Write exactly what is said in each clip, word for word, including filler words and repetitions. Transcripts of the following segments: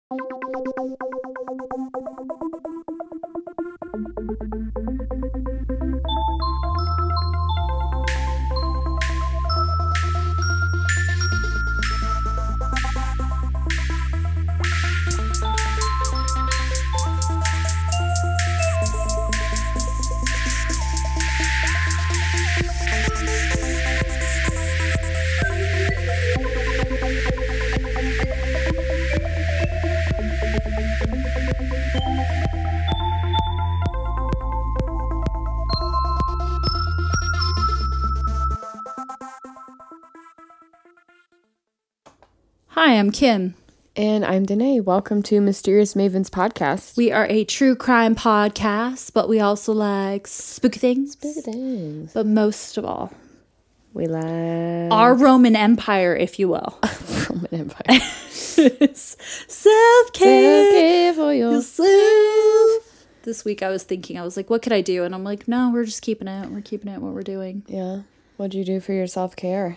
Hi, I'm Kim. And I'm Danae. Welcome to Mysterious Mavens Podcast. We are a true crime podcast, but we also like spooky things. Spooky things. But most of all, we like our Roman Empire, if you will. Roman Empire. Self-care. Self-care for yourself. This week I was thinking, I was like, what could I do? And I'm like, no, we're just keeping it. We're keeping it what we're doing. Yeah. What'd you do for your self-care?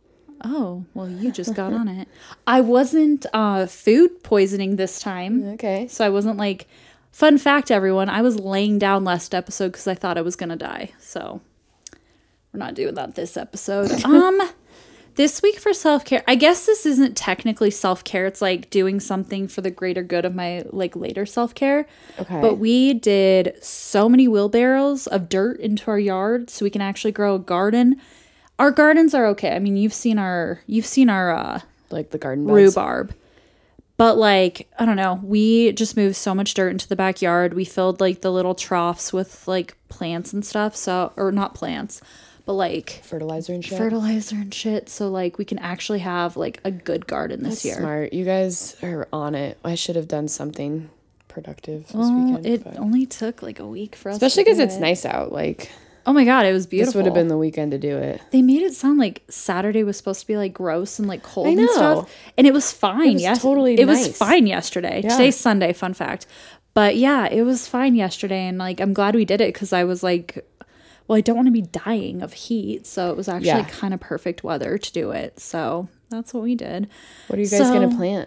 Oh, well, you just got on it. I wasn't uh, food poisoning this time. Okay. So I wasn't like, fun fact, everyone, I was laying down last episode because I thought I was going to die. So we're not doing that this episode. um, This week for self-care, I guess this isn't technically self-care. It's like doing something for the greater good of my like later self-care. Okay. But we did so many wheelbarrows of dirt into our yard so we can actually grow a garden. Our gardens are okay. I mean, you've seen our you've seen our uh, like the garden beds. rhubarb. But like, I don't know, we just moved so much dirt into the backyard. We filled like the little troughs with like plants and stuff. So, or not plants, but like fertilizer and shit. Fertilizer and shit. So like we can actually have like a good garden this That's year. Smart. You guys are on it. I should have done something productive this well, weekend. It but... only took like a week for us. Especially because it's it. nice out. Like, oh my God, it was beautiful. This would have been the weekend to do it. They made it sound like Saturday was supposed to be like gross and like cold I know. and stuff. And it was fine. It was yes- totally It nice. was fine yesterday. Yeah. Today's Sunday, fun fact. But yeah, it was fine yesterday. And like, I'm glad we did it because I was like, well, I don't want to be dying of heat. So it was actually Yeah. kind of perfect weather to do it. So that's what we did. What are you guys So- going to plant?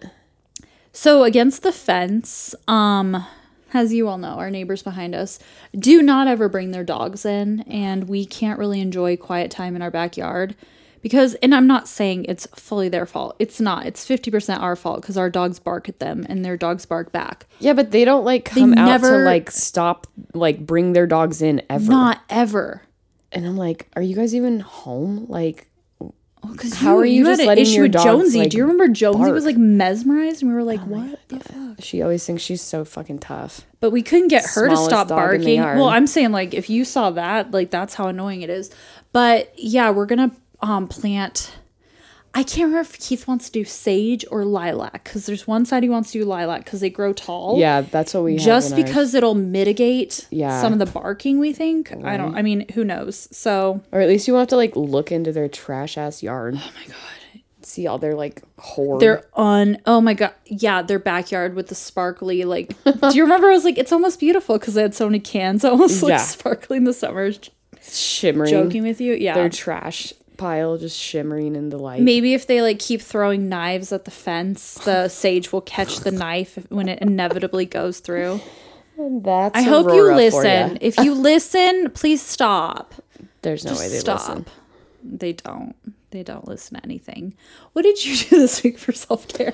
So against the fence, um, as you all know, our neighbors behind us do not ever bring their dogs in, and we can't really enjoy quiet time in our backyard because, and I'm not saying it's fully their fault. It's not. It's fifty percent our fault because our dogs bark at them and their dogs bark back. Yeah, but they don't like come out never- to like stop, like bring their dogs in ever. Not ever. And I'm like, are you guys even home? Like, Because How are you had just an letting issue your with dogs, Jonesy? like, Do you remember Jonesy bark? was like mesmerized, and we were like, "What the fuck?" she always thinks she's so fucking tough. But we couldn't get her to Smallest stop dog in the barking. yard. Well, I'm saying like if you saw that, like that's how annoying it is. But yeah, we're gonna um plant. I can't remember if Keith wants to do sage or lilac because there's one side he wants to do lilac because they grow tall. Yeah, that's what we have Just in ours. because it'll mitigate Yeah. some of the barking. We think. I don't. I mean, who knows? So. Or at least you won't have to like look into their trash ass yard. Oh my god. See all their like hoard. They're on, oh my god, yeah, their backyard with the sparkly, like, do you remember I was like, it's almost beautiful because they had so many cans, almost like Yeah. sparkling in the summer. shimmering. Joking with you, yeah. Their trash pile just shimmering in the light. Maybe if they like keep throwing knives at the fence, the sage will catch the knife when it inevitably goes through. That's I hope you Aurora for listen. ya. If you listen, please stop. There's no Just way they stop. listen. They don't. They don't listen to anything. What did you do this week for self-care?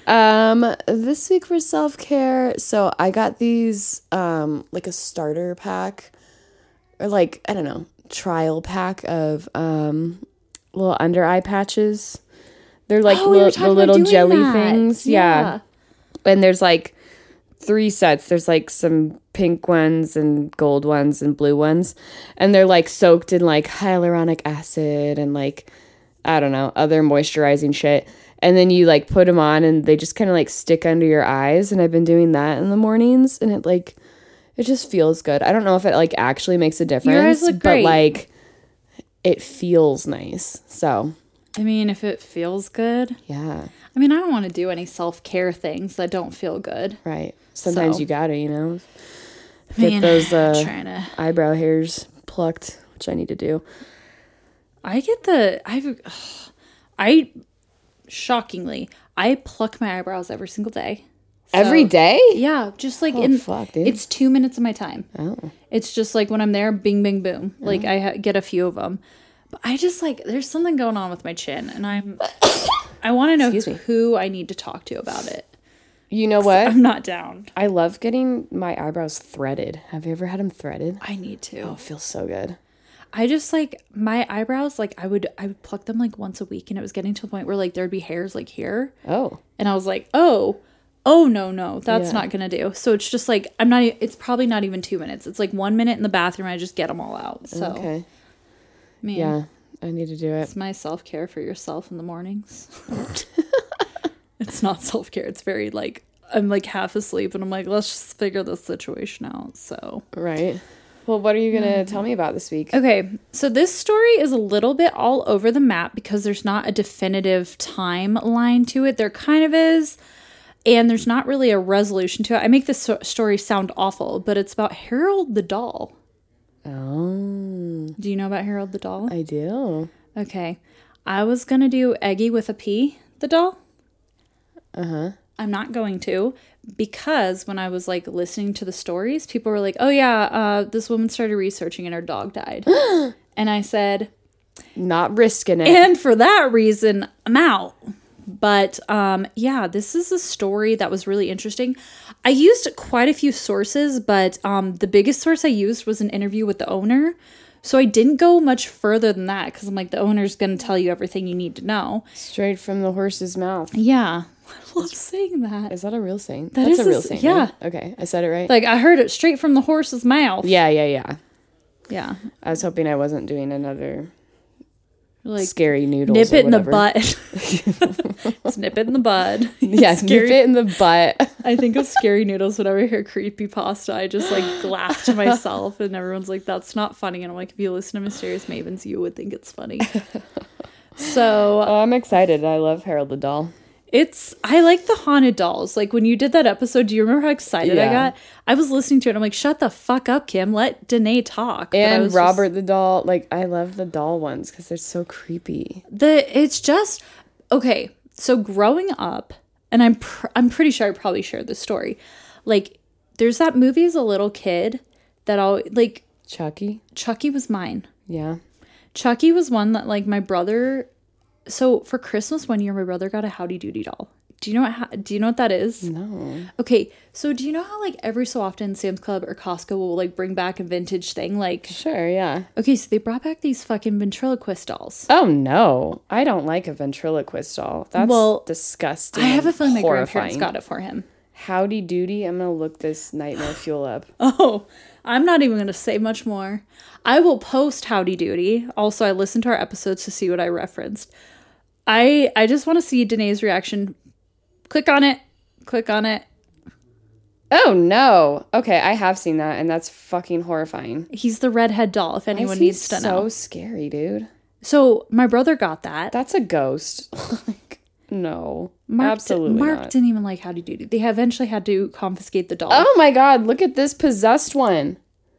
Um, this week for self-care, so I got these, um, like a starter pack, or like, I don't know, trial pack of, um, little under eye patches. They're like Oh, we were little, talking the about little doing jelly that. things. Yeah. And there's like three sets. There's like some pink ones and gold ones and blue ones. And they're like soaked in like hyaluronic acid and like, I don't know, other moisturizing shit. And then you like put them on and they just kind of like stick under your eyes. And I've been doing that in the mornings and it like, it just feels good. I don't know if it like actually makes a difference, look but great. like it feels nice. So I mean, if it feels good. yeah, I mean, I don't want to do any self-care things that don't feel good. right. Sometimes So. you gotta, you know, get Man, those uh, trying to. eyebrow hairs plucked, which I need to do. I get the. I've. I. Shockingly, I pluck my eyebrows every single day. Every day? Yeah, just like Oh, in fuck, dude. it's two minutes of my time. Oh. It's just like when I'm there, bing, bing, boom. Like I ha- get a few of them, but I just like there's something going on with my chin, and I'm I want to know Excuse me. who I need to talk to about it. You know what? I'm not down. I love getting my eyebrows threaded. Have you ever had them threaded? I need to. Oh, it feels so good. I just like my eyebrows. Like I would I would pluck them like once a week, and it was getting to the point where like there'd be hairs like here, Oh. and I was like, oh. Oh, no, no, that's Yeah. not going to do. So it's just like, I'm not, e- it's probably not even two minutes. It's like one minute in the bathroom. I just get them all out. So, Okay. man, Yeah, I need to do it. it's my self care for yourself in the mornings. It's not self care. It's very like, I'm like half asleep and I'm like, let's just figure this situation out. So, Right. Well, what are you going to tell me about this week? okay. So this story is a little bit all over the map because there's not a definitive timeline to it. There kind of is. And there's not really a resolution to it. I make this so- story sound awful, but it's about Harold the doll. Oh, Do you know about Harold the doll? I do. Okay. I was going to do Eggy with a P, the doll. Uh-huh. I'm not going to because when I was like listening to the stories, people were like, oh yeah, uh, this woman started researching and her dog died. And I said, Not risking it. and for that reason, I'm out. But um, yeah, this is a story that was really interesting. I used quite a few sources, but um, the biggest source I used was an interview with the owner. So I didn't go much further than that because I'm like, the owner's going to tell you everything you need to know. Straight from the horse's mouth. Yeah. I love saying that. Is that a real saying? That That's is a real a- saying. yeah. right? Okay, I said it right. Like I heard it straight from the horse's mouth. yeah, yeah, yeah. Yeah. I was hoping I wasn't doing another Like scary noodles. nip or it in the whatever. butt. Just nip it in the bud. Yeah, Scary- nip it in the butt. I think of scary noodles whenever I hear creepy pasta. I just like laugh to myself, and everyone's like, "That's not funny." And I'm like, "If you listen to Mysterious Mavens, you would think it's funny." So Oh, I'm excited. I love Harold the doll. it's I like the haunted dolls. Like when you did that episode, do you remember how excited I Yeah. got? I was listening to it. And I'm like, "Shut the fuck up, Kim. Let Danae talk." But I And was Robert just- the doll. Like, I love the doll ones because they're so creepy. the it's just okay. So growing up, and I'm pr- I'm pretty sure I probably shared this story. Like, there's that movie as a little kid that all like Chucky? Chucky was mine. Yeah. Chucky was one that like my brother. So for Christmas one year, my brother got a Howdy Doody doll. Do you know what? ha- Do you know what that is? No. Okay, so do you know how like every so often Sam's Club or Costco will like bring back a vintage thing? Like, Sure, yeah. okay, so they brought back these fucking ventriloquist dolls. Oh, no. I don't like a ventriloquist doll. That's Well, disgusting. I have a and feeling my horrifying. grandparents got it for him. Howdy Doody. I'm going to look this nightmare fuel up. Oh, I'm not even going to say much more. I will post Howdy Doody. Also, I listened to our episodes to see what I referenced. I I just want to see Danae's reaction. Click on it. Click on it. Oh, no. Okay, I have seen that, and that's fucking horrifying. He's the redhead doll, if Why anyone is he needs to so know. scary, dude. So, my brother got that. That's a ghost. Like, no. Mark absolutely di- Mark not. didn't even like Howdy Doody. They eventually had to confiscate the doll. Oh, my God. Look at this possessed one.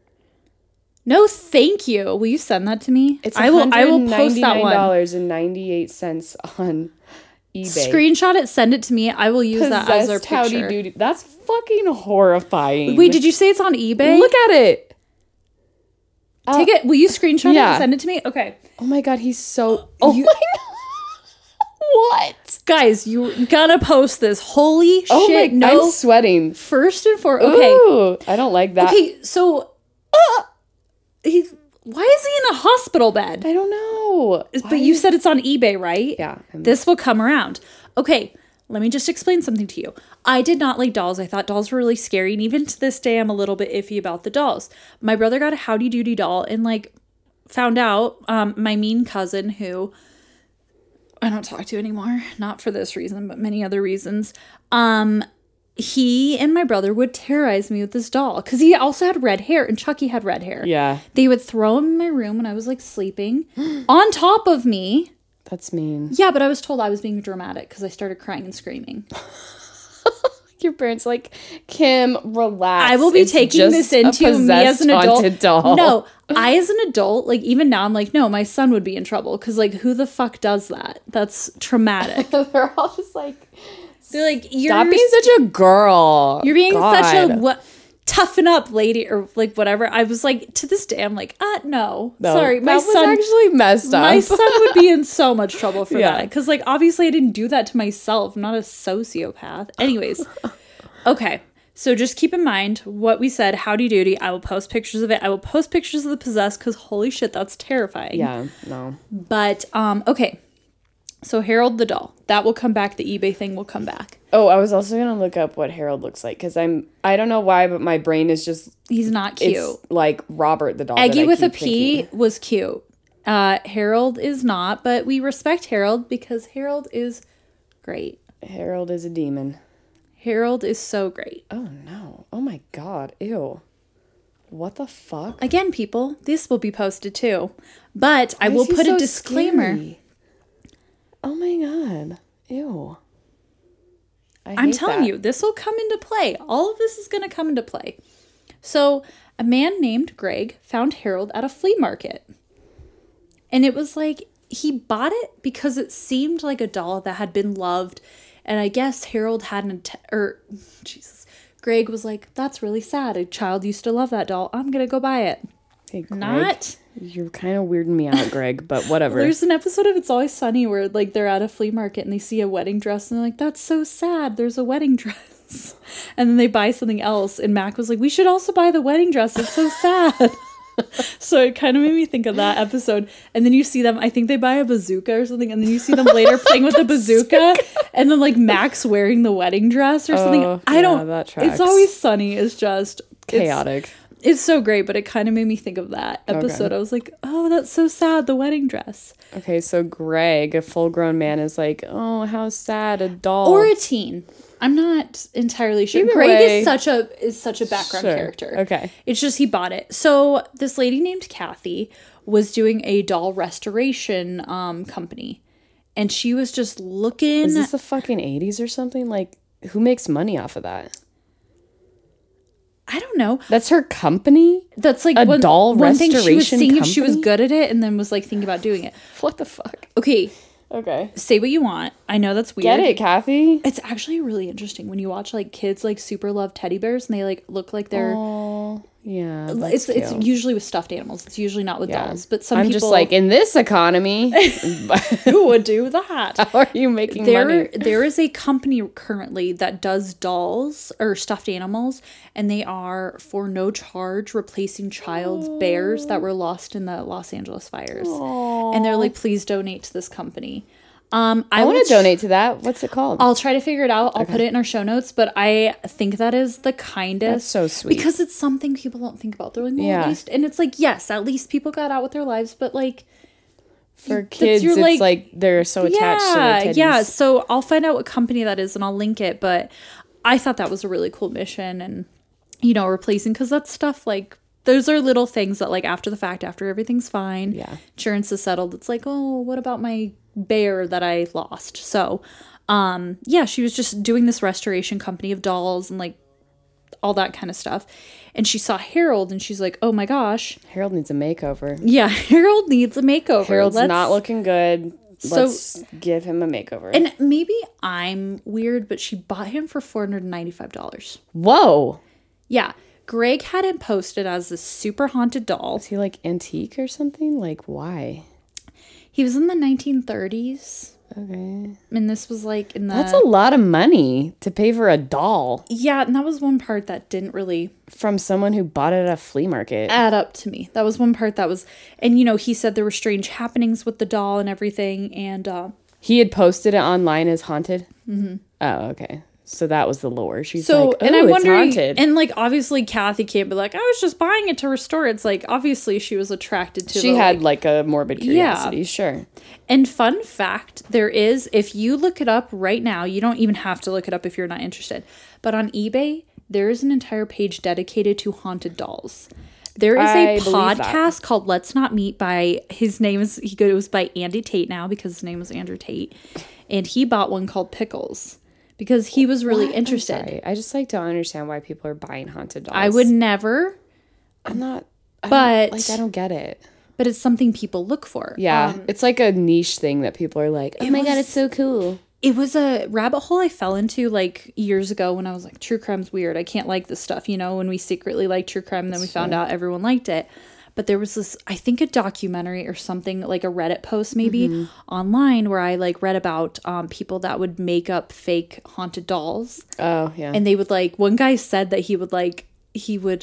No, thank you. Will you send that to me? It's I will I will post that one one. hundred ninety-nine dollars and ninety-eight cents on eBay. Screenshot it, send it to me. I will use that as our Possessed Howdy picture. Doody. That's fucking horrifying. Wait, did you say it's on eBay? Look at it. Take it. Will you screenshot it yeah. and send it to me? Okay. Oh my God, he's so. Oh You- my God. What? Guys, you gotta post this. Holy Oh shit. my! No. I'm sweating. First and foremost. Okay. Ooh, I don't like that. Okay, so uh, he, why is he in a hospital bed? I don't know. But you said it's on eBay, right? Yeah. I'm- This will come around. Okay, let me just explain something to you. I did not like dolls. I thought dolls were really scary. And even to this day, I'm a little bit iffy about the dolls. My brother got a Howdy Doody doll and, like, found out um, my mean cousin, who I don't talk to anymore, not for this reason, but many other reasons. Um, he and my brother would terrorize me with this doll because he also had red hair and Chucky had red hair. Yeah, They would throw him in my room when I was like sleeping on top of me. that's mean. Yeah, but I was told I was being dramatic because I started crying and screaming. Your parents like, Kim, relax. I will be It's taking just this a into me as an possessed adult. haunted doll. No, I as an adult, like even now, I'm like, no, my son would be in trouble because like who the fuck does that? That's traumatic. They're all just like They're like, you're Stop being such a girl. You're being God. such a what? Toughen up, lady, or like whatever. I was like, to this day, I'm like, uh, no, No, sorry, my that was son actually messed up. My son would be in so much trouble for Yeah. that because, like, obviously, I didn't do that to myself. I'm not a sociopath. Anyways, okay. So just keep in mind what we said. Howdy doody. I will post pictures of it. I will post pictures of the possessed because holy shit, that's terrifying. Yeah, no. But um, okay. So Harold the doll, that will come back. The eBay thing will come back. Oh, I was also gonna look up what Harold looks like because I'm I don't know why, but my brain is just He's not cute. it's like Robert the doll. Eggy that I with a keep P thinking. was cute. Uh, Harold is not, but we respect Harold because Harold is great. Harold is a demon. Harold is so great. Oh no! Oh my god! Ew! What the fuck? Again, people, this will be posted too, but I Why will is he put a so disclaimer. scary? Oh my god! Ew! I I'm hate telling that. you, this will come into play. All of this is going to come into play. So, a man named Greg found Harold at a flea market. And it was like, he bought it because it seemed like a doll that had been loved. And I guess Harold hadn't, or, Jesus, Greg was like, that's really sad. A child used to love that doll. I'm going to go buy it. Hey, Greg, Not. You're kind of weirding me out, Greg, but whatever. There's an episode of It's Always Sunny where, like, they're at a flea market and they see a wedding dress and they're like, that's so sad. There's a wedding dress. And then they buy something else. And Mac was like, we should also buy the wedding dress. It's so sad. So it kind of made me think of that episode. And then you see them, I think they buy a bazooka or something. And then you see them later playing with the bazooka. And then, like, Max wearing the wedding dress or something. Oh, I yeah, don't, that tracks. It's Always Sunny is just it's- Chaotic. It's so great, but it kind of made me think of that episode. Okay. I was like, oh, that's so sad, the wedding dress. Okay, so Greg, a full-grown man, is like, oh, how sad, a doll. Or a teen. I'm not entirely sure. Either Greg way- is such a is such a background Sure. character. Okay. It's just he bought it. So this lady named Kathy was doing a doll restoration um, company. And she was just looking. Is this the fucking eighties or something? Like, who makes money off of that? I don't know. That's her company? That's like A one, doll one thing she was restoration seeing if she was company? good at it and then was like thinking about doing it. What the fuck? Okay, Okay. say what you want. I know that's weird. Get it, Kathy? It's actually really interesting when you watch like kids like super love teddy bears and they like look like they're Oh, yeah. it's That's it's cute. usually with stuffed animals. It's usually not with Yeah. dolls. But some I'm people just like, in this economy, who would do that? how are you making There money? there is a company currently that does dolls or stuffed animals and they are for no charge replacing child bears that were lost in the Los Angeles fires. And they're like, please donate to this company. Um, I, I want will to donate to that. What's it called? I'll try to figure it out. I'll put it in our show notes, but I think that is the kindest. That's so sweet. Because it's something people don't think about. They're like, well, Yeah. at least, and it's like, yes, at least people got out with their lives, but like, For that's kids, your, it's like- like, they're so attached to their yeah, teddies. yeah. So I'll find out what company that is and I'll link it. But I thought that was a really cool mission, and you know, replacing because that's stuff like. Those are little things that, like, after the fact, after everything's fine, Yeah. insurance is settled. It's like, oh, what about my bear that I lost? So, um, yeah, she was just doing this restoration company of dolls and, like, all that kind of stuff. And she saw Harold, and she's like, oh, my gosh. Harold needs a makeover. Yeah, Harold needs a makeover. Harold's Let's- not looking good. So- Let's give him a makeover. And maybe I'm weird, but she bought him for four hundred ninety-five dollars. Whoa. Yeah. Greg had him posted as this super haunted doll. Is he like antique or something? Like, why? He was in the nineteen thirties. Okay. And this was like in the... That's a lot of money to pay for a doll Yeah, and that was one part that didn't really from someone who bought it at a flea market. add up to me. That was one part that was... And, you know, he said there were strange happenings with the doll and everything. And, uh... He had posted it online as haunted? Mm-hmm. Oh, okay. So that was the lore. She's So, like, oh, and I'm it's wondering... haunted. And, like, obviously Kathy can't be like, I was just buying it to restore it. It's like, obviously she was attracted to she the, had like a morbid Yeah. curiosity, sure. And fun fact, there is, if you look it up right now, you don't even have to look it up if you're not interested. But on eBay, there is an entire page dedicated to haunted dolls. There is I a believe that. podcast called Let's Not Meet by, his name is, he goes by Andy Tate now because his name was Andrew Tate. And he bought one called Pickles because he was really What? I'm interested. sorry. I just like don't understand why people are buying haunted dolls. I would never, I'm not. I But- don't, like I don't get it. but it's something people look for. Yeah, Um, it's like a niche thing that people are like, oh it my god, was- it's so cool. it was a rabbit hole I fell into like years ago when I was like, true crime's weird. I can't like this stuff, you know, when we secretly liked true crime, then we found out everyone liked it. But there was this, I think a documentary or something, like a Reddit post maybe mm-hmm. online where I like read about um, people that would make up fake haunted dolls. Oh, yeah. And they would like, one guy said that he would like, he would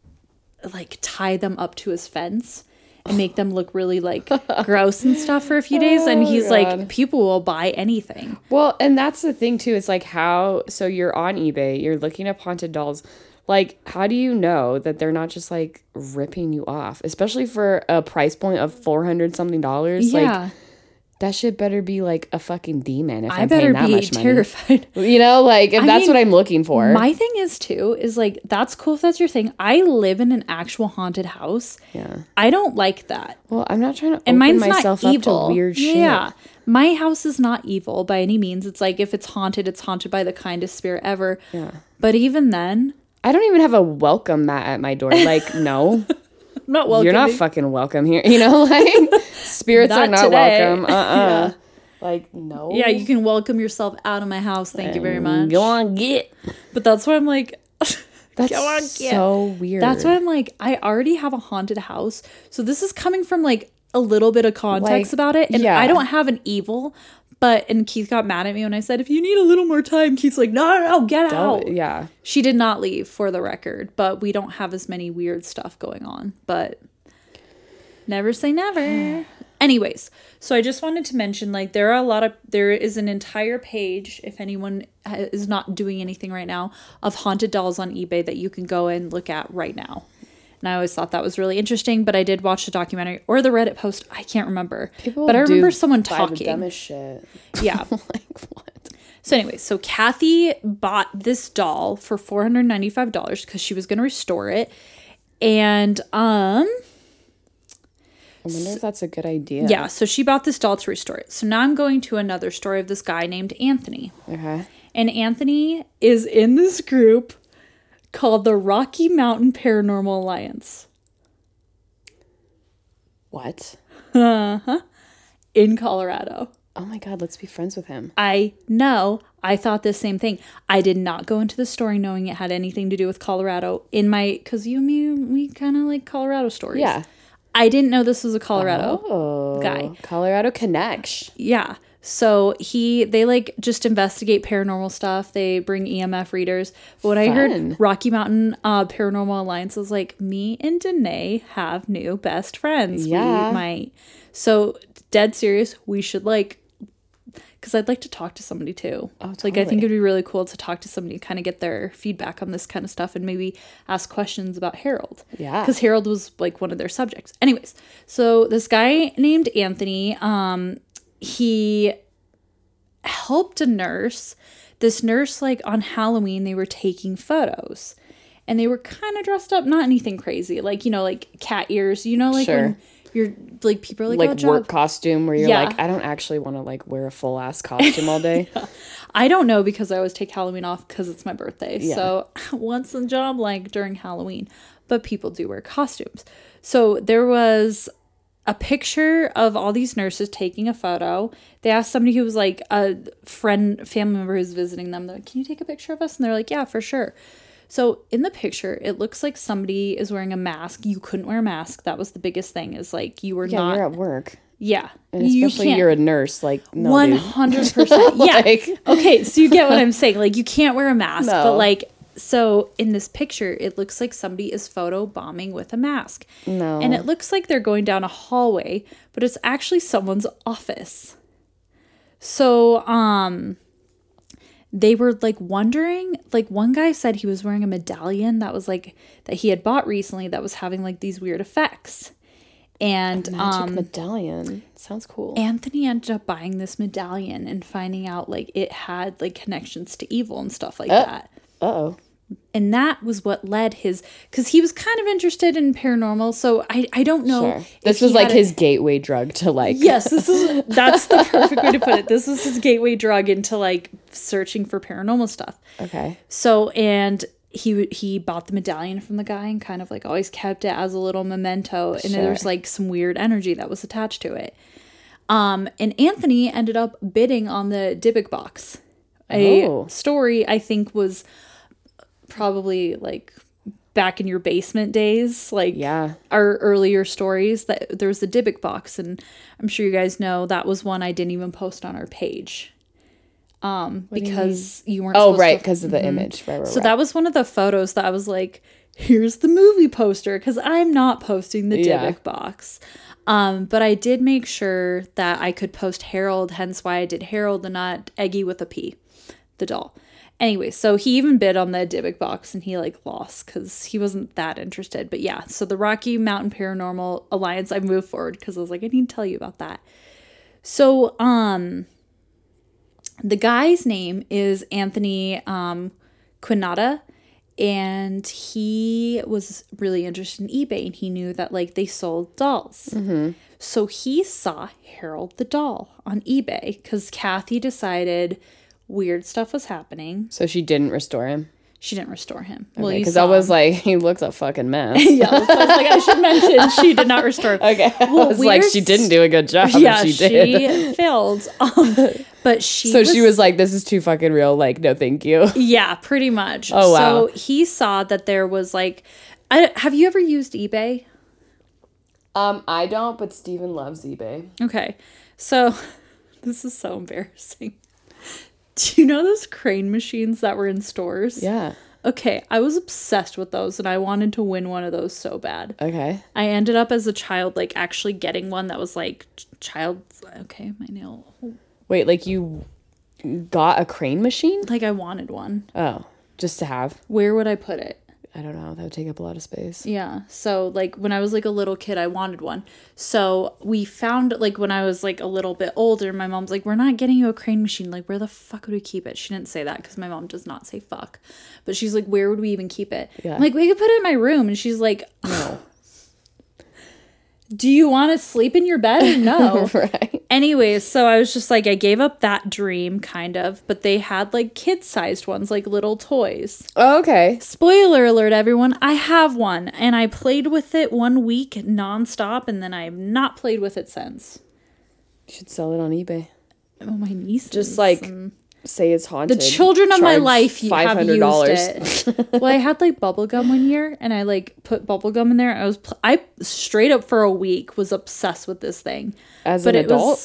like tie them up to his fence and make them look really like gross and stuff for a few days. And he's oh, like, people will buy anything. Well, and that's the thing too. It's like how, so you're on eBay, you're looking up haunted dolls. Like, how do you know that they're not just like ripping you off? Especially for a price point of four hundred something dollars. Yeah. Like, that shit better be like a fucking demon if I I'm better paying that be much money. Terrified. You know, like if I that's mean, what I'm looking for. My thing is too, is like, that's cool if that's your thing. I live in an actual haunted house. Yeah. I don't like that. Well, I'm not trying to and open mine's myself not up evil. to weird shit. Yeah. My house is not evil by any means. It's like if it's haunted, it's haunted by the kindest spirit ever. Yeah. But even then, I don't even have a welcome mat at my door. Like, no. Not welcome. You're not fucking welcome here. You know, like spirits not are not today. Welcome. Uh-uh. Yeah. Like, no. Yeah, you can welcome yourself out of my house. Thank um, you very much. Go on, get. But that's why I'm like, that's go on, get. So weird. That's why I'm like, I already have a haunted house. So this is coming from like a little bit of context like, about it. And yeah. I don't have an evil, but, and Keith got mad at me when I said, if you need a little more time, Keith's like, no, no, no, get don't, out. Yeah. She did not leave for the record, but we don't have as many weird stuff going on. But never say never. Anyways, so I just wanted to mention, like, there are a lot of, there is an entire page, if anyone is not doing anything right now, of haunted dolls on eBay that you can go and look at right now. And I always thought that was really interesting, but I did watch the documentary or the Reddit post. I can't remember. People but I remember do someone buy talking. The dumbest shit. Yeah. Like, what? So anyway, so Kathy bought this doll for four hundred ninety-five dollars because she was going to restore it. And, um... I wonder if that's a good idea. Yeah, so she bought this doll to restore it. So now I'm going to another story of this guy named Anthony. Okay. And Anthony is in this group called the Rocky Mountain Paranormal Alliance. What? Uh-huh. In Colorado. Oh my God, let's be friends with him. I know. I thought the same thing. I did not go into the story knowing it had anything to do with Colorado. In my, because you and me, we kind of like Colorado stories. Yeah. I didn't know this was a Colorado oh, guy. Colorado connection. Yeah. So he, they like just investigate paranormal stuff. They bring E M F readers. But when Fun. I heard Rocky Mountain uh, Paranormal Alliance, I was like, me and Danae have new best friends. Yeah. We might. So dead serious. We should like, because I'd like to talk to somebody too. Oh, totally. Like, I think it'd be really cool to talk to somebody, kind of get their feedback on this kind of stuff and maybe ask questions about Harold. Yeah. Because Harold was like one of their subjects. Anyways, so this guy named Anthony, um, he helped a nurse. This nurse, like on Halloween, they were taking photos. And they were kind of dressed up, not anything crazy. Like, you know, like cat ears. You know, like sure. when you're like, people are like, like oh, work job. costume where you're yeah. like, I don't actually want to like wear a full ass costume all day. Yeah. I don't know because I always take Halloween off because it's my birthday. Yeah. So what's the job like during Halloween? But people do wear costumes. So there was a picture of all these nurses taking a photo. They asked somebody who was like a friend, family member who's visiting them. They're like, can you take a picture of us? And they're like, yeah, for sure. So in the picture, it looks like somebody is wearing a mask. You couldn't wear a mask. That was the biggest thing, is like you were yeah, not. You're at work. Yeah. And especially you you're a nurse. Like, no, one hundred percent. Yeah. Like... Okay, so you get what I'm saying. Like, you can't wear a mask. No. But like, so in this picture, it looks like somebody is photo bombing with a mask. No. And it looks like they're going down a hallway, but it's actually someone's office. So, um... they were like wondering, like one guy said he was wearing a medallion that was like, that he had bought recently that was having like these weird effects. And a magic um, medallion. Sounds cool. Anthony ended up buying this medallion and finding out like it had like connections to evil and stuff like uh, that. Uh-oh. And that was what led his, because he was kind of interested in paranormal. So I, I don't know. Sure. This was like his a, gateway drug to like. Yes, this is, that's the perfect way to put it. This was his gateway drug into like searching for paranormal stuff. Okay. So, and he, he bought the medallion from the guy and kind of like always kept it as a little memento. And sure. there's like some weird energy that was attached to it. Um, and Anthony ended up bidding on the Dybbuk box. A Oh. story I think was probably like back in your basement days, like Yeah. our earlier stories, that there was the Dybbuk box, and I'm sure you guys know that was one I didn't even post on our page. Um, because you, you weren't Oh, supposed right, to- because of the image. Right, right, So right. that was one of the photos that I was like, here's the movie poster, because I'm not posting the Dybbuk Yeah. box. Um, but I did make sure that I could post Harold, hence why I did Harold and not Eggy with a P, the doll. Anyway, so he even bid on the Dybbuk box and he like lost because he wasn't that interested. But yeah, so the Rocky Mountain Paranormal Alliance, I moved forward because I was like, I need to tell you about that. So, um, the guy's name is Anthony um, Quinata, and he was really interested in eBay, and he knew that like they sold dolls. Mm-hmm. So he saw Harold the doll on eBay because Kathy decided weird stuff was happening. So she didn't restore him? She didn't restore him. Well, you Because saw I was him. like, he looks a fucking mess. Yeah, so I was like, I should mention she did not restore him. Okay. Well, I was like, weird she didn't do a good job. Yeah, if she she, did. failed. Um, but she So was, she was like, this is too fucking real. Like, no, thank you. yeah, pretty much. Oh, wow. So he saw that there was like, I, have you ever used eBay? Um, I don't, but Steven loves eBay. Okay, so this is so embarrassing. Do you know those crane machines that were in stores? Yeah. Okay, I was obsessed with those and I wanted to win one of those so bad. Okay. I ended up as a child like actually getting one that was like ch- child. Okay, my nail. Wait, like you got a crane machine? Like I wanted one. Oh, just to have? Where would I put it? I don't know. That would take up a lot of space. Yeah. So like when I was like a little kid, I wanted one. So we found like when I was like a little bit older, my mom's like, we're not getting you a crane machine. Like where the fuck would we keep it? She didn't say that because my mom does not say fuck. But she's like, where would we even keep it? Yeah. I'm like, we could put it in my room. And she's like, no. Do you want to sleep in your bed? No. Right. Anyways, so I was just like, I gave up that dream kind of, but they had like kid-sized ones, like little toys. Oh, okay. Spoiler alert, everyone, I have one, and I played with it one week nonstop, and then I have not played with it since. You should sell it on eBay. Oh, my niece. Just like say it's the haunted. children of my Charge life have five hundred used dollars. it. Well, I had like bubble gum one year, and I like put bubble gum in there. I was pl- I straight up for a week was obsessed with this thing. As But an it adult? was,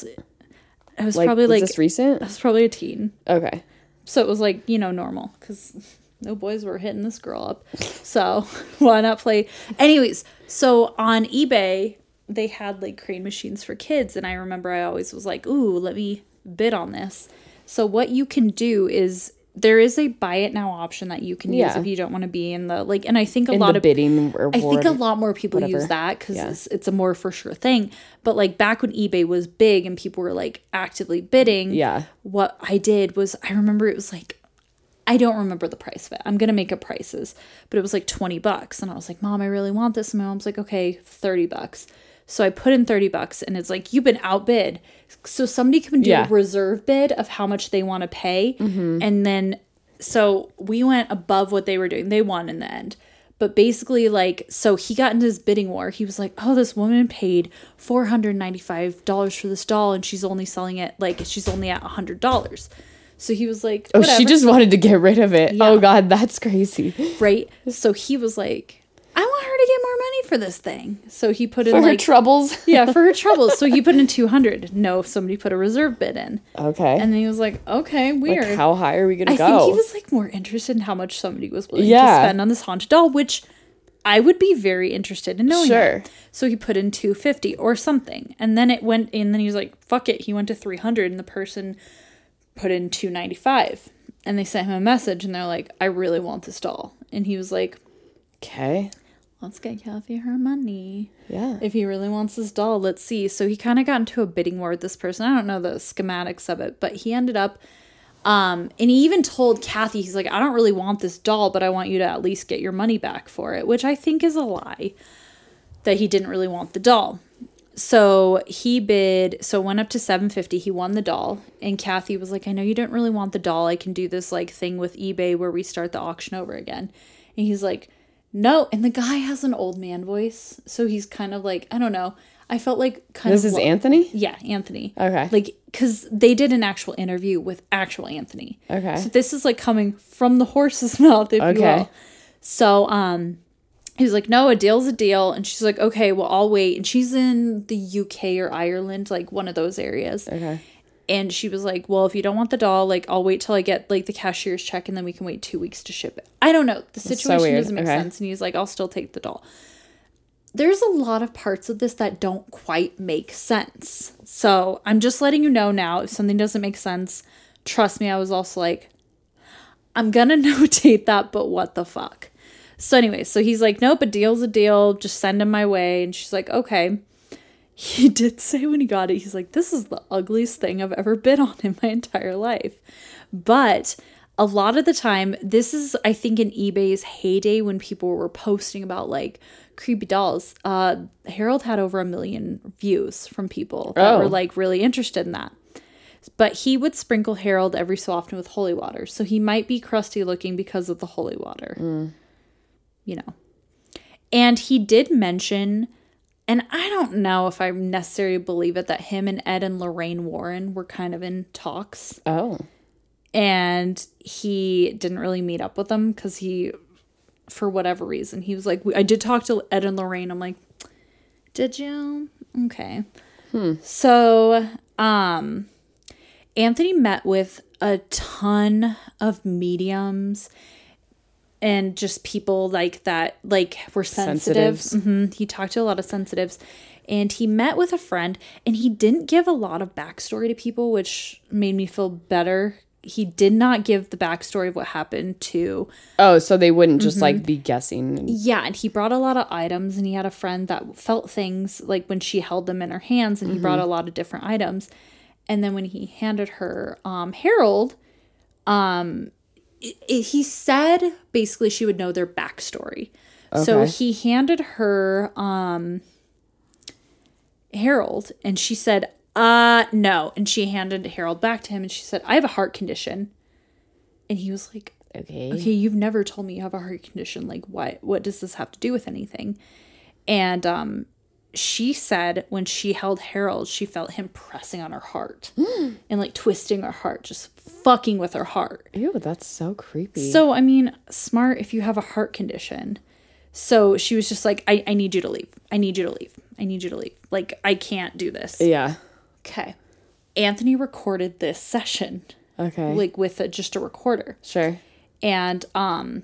it was Like, probably was like this recent? I was probably a teen. Okay. So it was like, you know, normal because no boys were hitting this girl up. So why not play? Anyways, so on eBay, they had like crane machines for kids. And I remember I always was like, ooh, let me bid on this. So what you can do is there is a buy it now option that you can use Yeah. if you don't want to be in the like. And I think a In lot the of bidding or I think a board- lot more people whatever. use that because Yeah. it's, it's a more for sure thing. But like back when eBay was big and people were like actively bidding, Yeah. what I did was I remember it was like, I don't remember the price of it. I'm going to make up prices, but it was like twenty bucks. And I was like, Mom, I really want this. And my mom's like, okay, thirty bucks. So I put in thirty bucks and it's like, you've been outbid. So somebody can do Yeah. a reserve bid of how much they want to pay. And then, so we went above what they were doing. They won in the end. But basically, like, so he got into this bidding war. He was like, oh, this woman paid four hundred ninety-five dollars for this doll and she's only selling it, like, she's only at one hundred dollars. So he was like, Oh, whatever. she just wanted to get rid of it. Yeah. Oh, God, that's crazy. Right? So he was like, I want her to get more money for this thing. So he put in, For her like, troubles. yeah, for her troubles. So he put in two hundred. No, somebody put a reserve bid in. Okay. And then he was like, okay, weird. Like, how high are we going to I go? think he was like more interested in how much somebody was willing to Yeah. spend on this haunted doll, which I would be very interested in knowing. Sure. that. So he put in two fifty or something, and then it went. And then he was like, "Fuck it." He went to three hundred, and the person put in two ninety five, and they sent him a message, and they're like, "I really want this doll," and he was like, Okay. "Let's get Kathy her money." Yeah. If he really wants this doll, let's see. So he kind of got into a bidding war with this person. I don't know the schematics of it, but he ended up, um, and he even told Kathy, he's like, I don't really want this doll, but I want you to at least get your money back for it, which I think is a lie, that he didn't really want the doll. So he bid, so went up to seven fifty. He won the doll, and Kathy was like, I know you didn't really want the doll. I can do this like thing with eBay where we start the auction over again. And he's like, no. And the guy has an old man voice, so he's kind of like, I don't know. I felt like kind This of is lo- Anthony? Yeah, Anthony. Okay. Like, because they did an actual interview with actual Anthony. Okay. So this is like coming from the horse's mouth, if Okay. you will. So, um, he was like, no, a deal's a deal. And she's like, okay, well, I'll wait. And she's in the U K or Ireland, like one of those areas. Okay. And she was like, well, if you don't want the doll, like, I'll wait till I get, like, the cashier's check, and then we can wait two weeks to ship it. I don't know. The situation weird. doesn't make Okay. sense. And he's like, I'll still take the doll. There's a lot of parts of this that don't quite make sense. So I'm just letting you know now, if something doesn't make sense, trust me, I was also like, I'm going to notate that, but what the fuck? So anyway, so he's like, nope, a deal's a deal. Just send him my way. And she's like, okay. He did say when he got it, he's like, this is the ugliest thing I've ever been on in my entire life. But a lot of the time, this is, I think, in eBay's heyday when people were posting about like creepy dolls. Uh, Harold had over a million views from people that Oh. were like really interested in that. But he would sprinkle Harold every so often with holy water. So he might be crusty looking because of the holy water. Mm. You know. And he did mention, and I don't know if I necessarily believe it, that him and Ed and Lorraine Warren were kind of in talks. Oh. And he didn't really meet up with them because he, for whatever reason, he was like, I did talk to Ed and Lorraine. I'm like, did you? Okay. Hmm. So, um, Anthony met with a ton of mediums and just people like that, like were sensitive. Sensitives. hmm He talked to a lot of sensitives, and he met with a friend, and he didn't give a lot of backstory to people, which made me feel better. He did not give the backstory of what happened to. Oh, so they wouldn't just like be guessing. And... Yeah, and he brought a lot of items, and he had a friend that felt things like when she held them in her hands, and he brought a lot of different items. And then when he handed her um, Harold, um, it, it, he said basically she would know their backstory. So Okay. he handed her um, Harold, and she said, uh, no. And she handed Harold back to him, and she said, I have a heart condition. And he was like, Okay. okay, you've never told me you have a heart condition. Like, what, what does this have to do with anything? And um, she said when she held Harold, she felt him pressing on her heart and like twisting her heart, just fucking with her heart. Ew, that's so creepy. So, I mean, smart if you have a heart condition. So she was just like, I, I need you to leave. I need you to leave. I need you to leave. Like, I can't do this. Yeah. Okay. Anthony recorded this session, Okay. like with a, just a recorder. Sure. And um,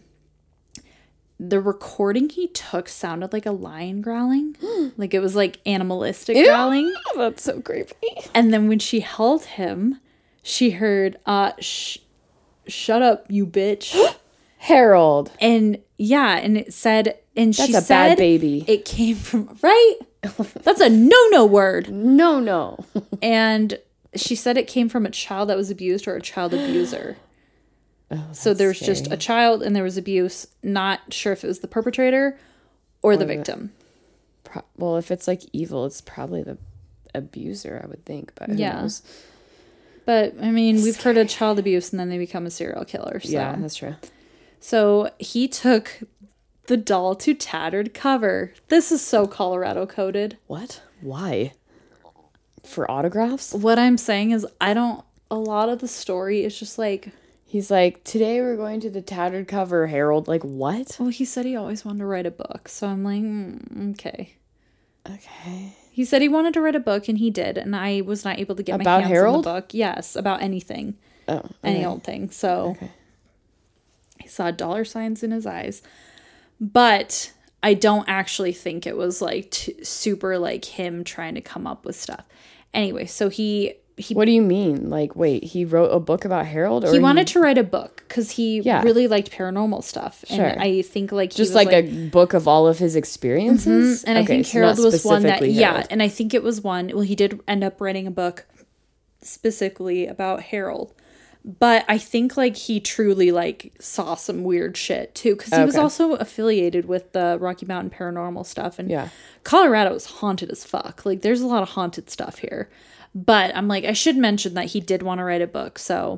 the recording he took sounded like a lion growling. Like it was like animalistic Ew. growling. That's so creepy. And then when she held him, she heard, uh, sh- shut up, you bitch. Harold. And yeah, and it said, and That's she a said bad baby. it came from, right? That's a no-no word. No, no. And she said it came from a child that was abused or a child abuser. Oh, So there was scary. just a child and there was abuse. Not sure if it was the perpetrator or, the victim. Pro- well, if it's like evil, it's probably the abuser, I would think. But who Yeah. knows? But I mean, we've heard of child abuse and then they become a serial killer. So. Yeah, that's true. So he took the doll to tattered cover. This is so Colorado coded. What? Why? For autographs? What I'm saying is, I don't. A lot of the story is just like. He's like, today we're going to the tattered cover, Harold. Like, what? Well, he said he always wanted to write a book. So I'm like, mm, okay. Okay. He said he wanted to write a book, and he did. And I was not able to get About my hands Harold? on the book. Yes, about anything. Oh. Okay. Any old thing. So Okay. he saw dollar signs in his eyes. But I don't actually think it was like t- super like him trying to come up with stuff. Anyway, so he he What do you mean? Like, wait, he wrote a book about Harold? Or he wanted to write a book because he Yeah. really liked paranormal stuff. Sure. And I think like he just was, like, a book of all of his experiences? and I Okay, think so not Harold was one that specifically yeah, Harold. and I think it was one. Well, he did end up writing a book specifically about Harold. But I think like he truly like saw some weird shit too, because he was Okay. also affiliated with the Rocky Mountain Paranormal stuff, and Yeah. Colorado is haunted as fuck. Like there's a lot of haunted stuff here. But I'm like, I should mention that he did want to write a book, so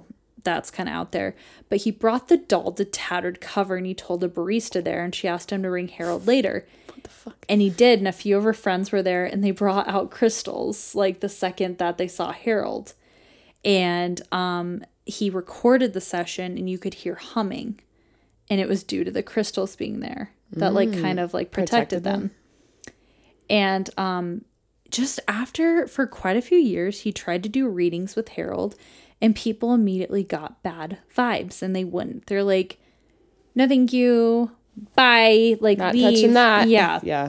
that's kind of out there. But he brought the doll to tattered cover, and he told a barista there, and she asked him to ring Harold later. What the fuck? And he did, and a few of her friends were there, and they brought out crystals, like, the second that they saw Harold. And um, he recorded the session, and you could hear humming. And it was due to the crystals being there that, mm, like, kind of, like, protected, protected them. them. And um, just after, for quite a few years, he tried to do readings with Harold, and people immediately got bad vibes, and they wouldn't. They're like, no, thank you. Bye. Like, not leave. touching that. Yeah. Yeah.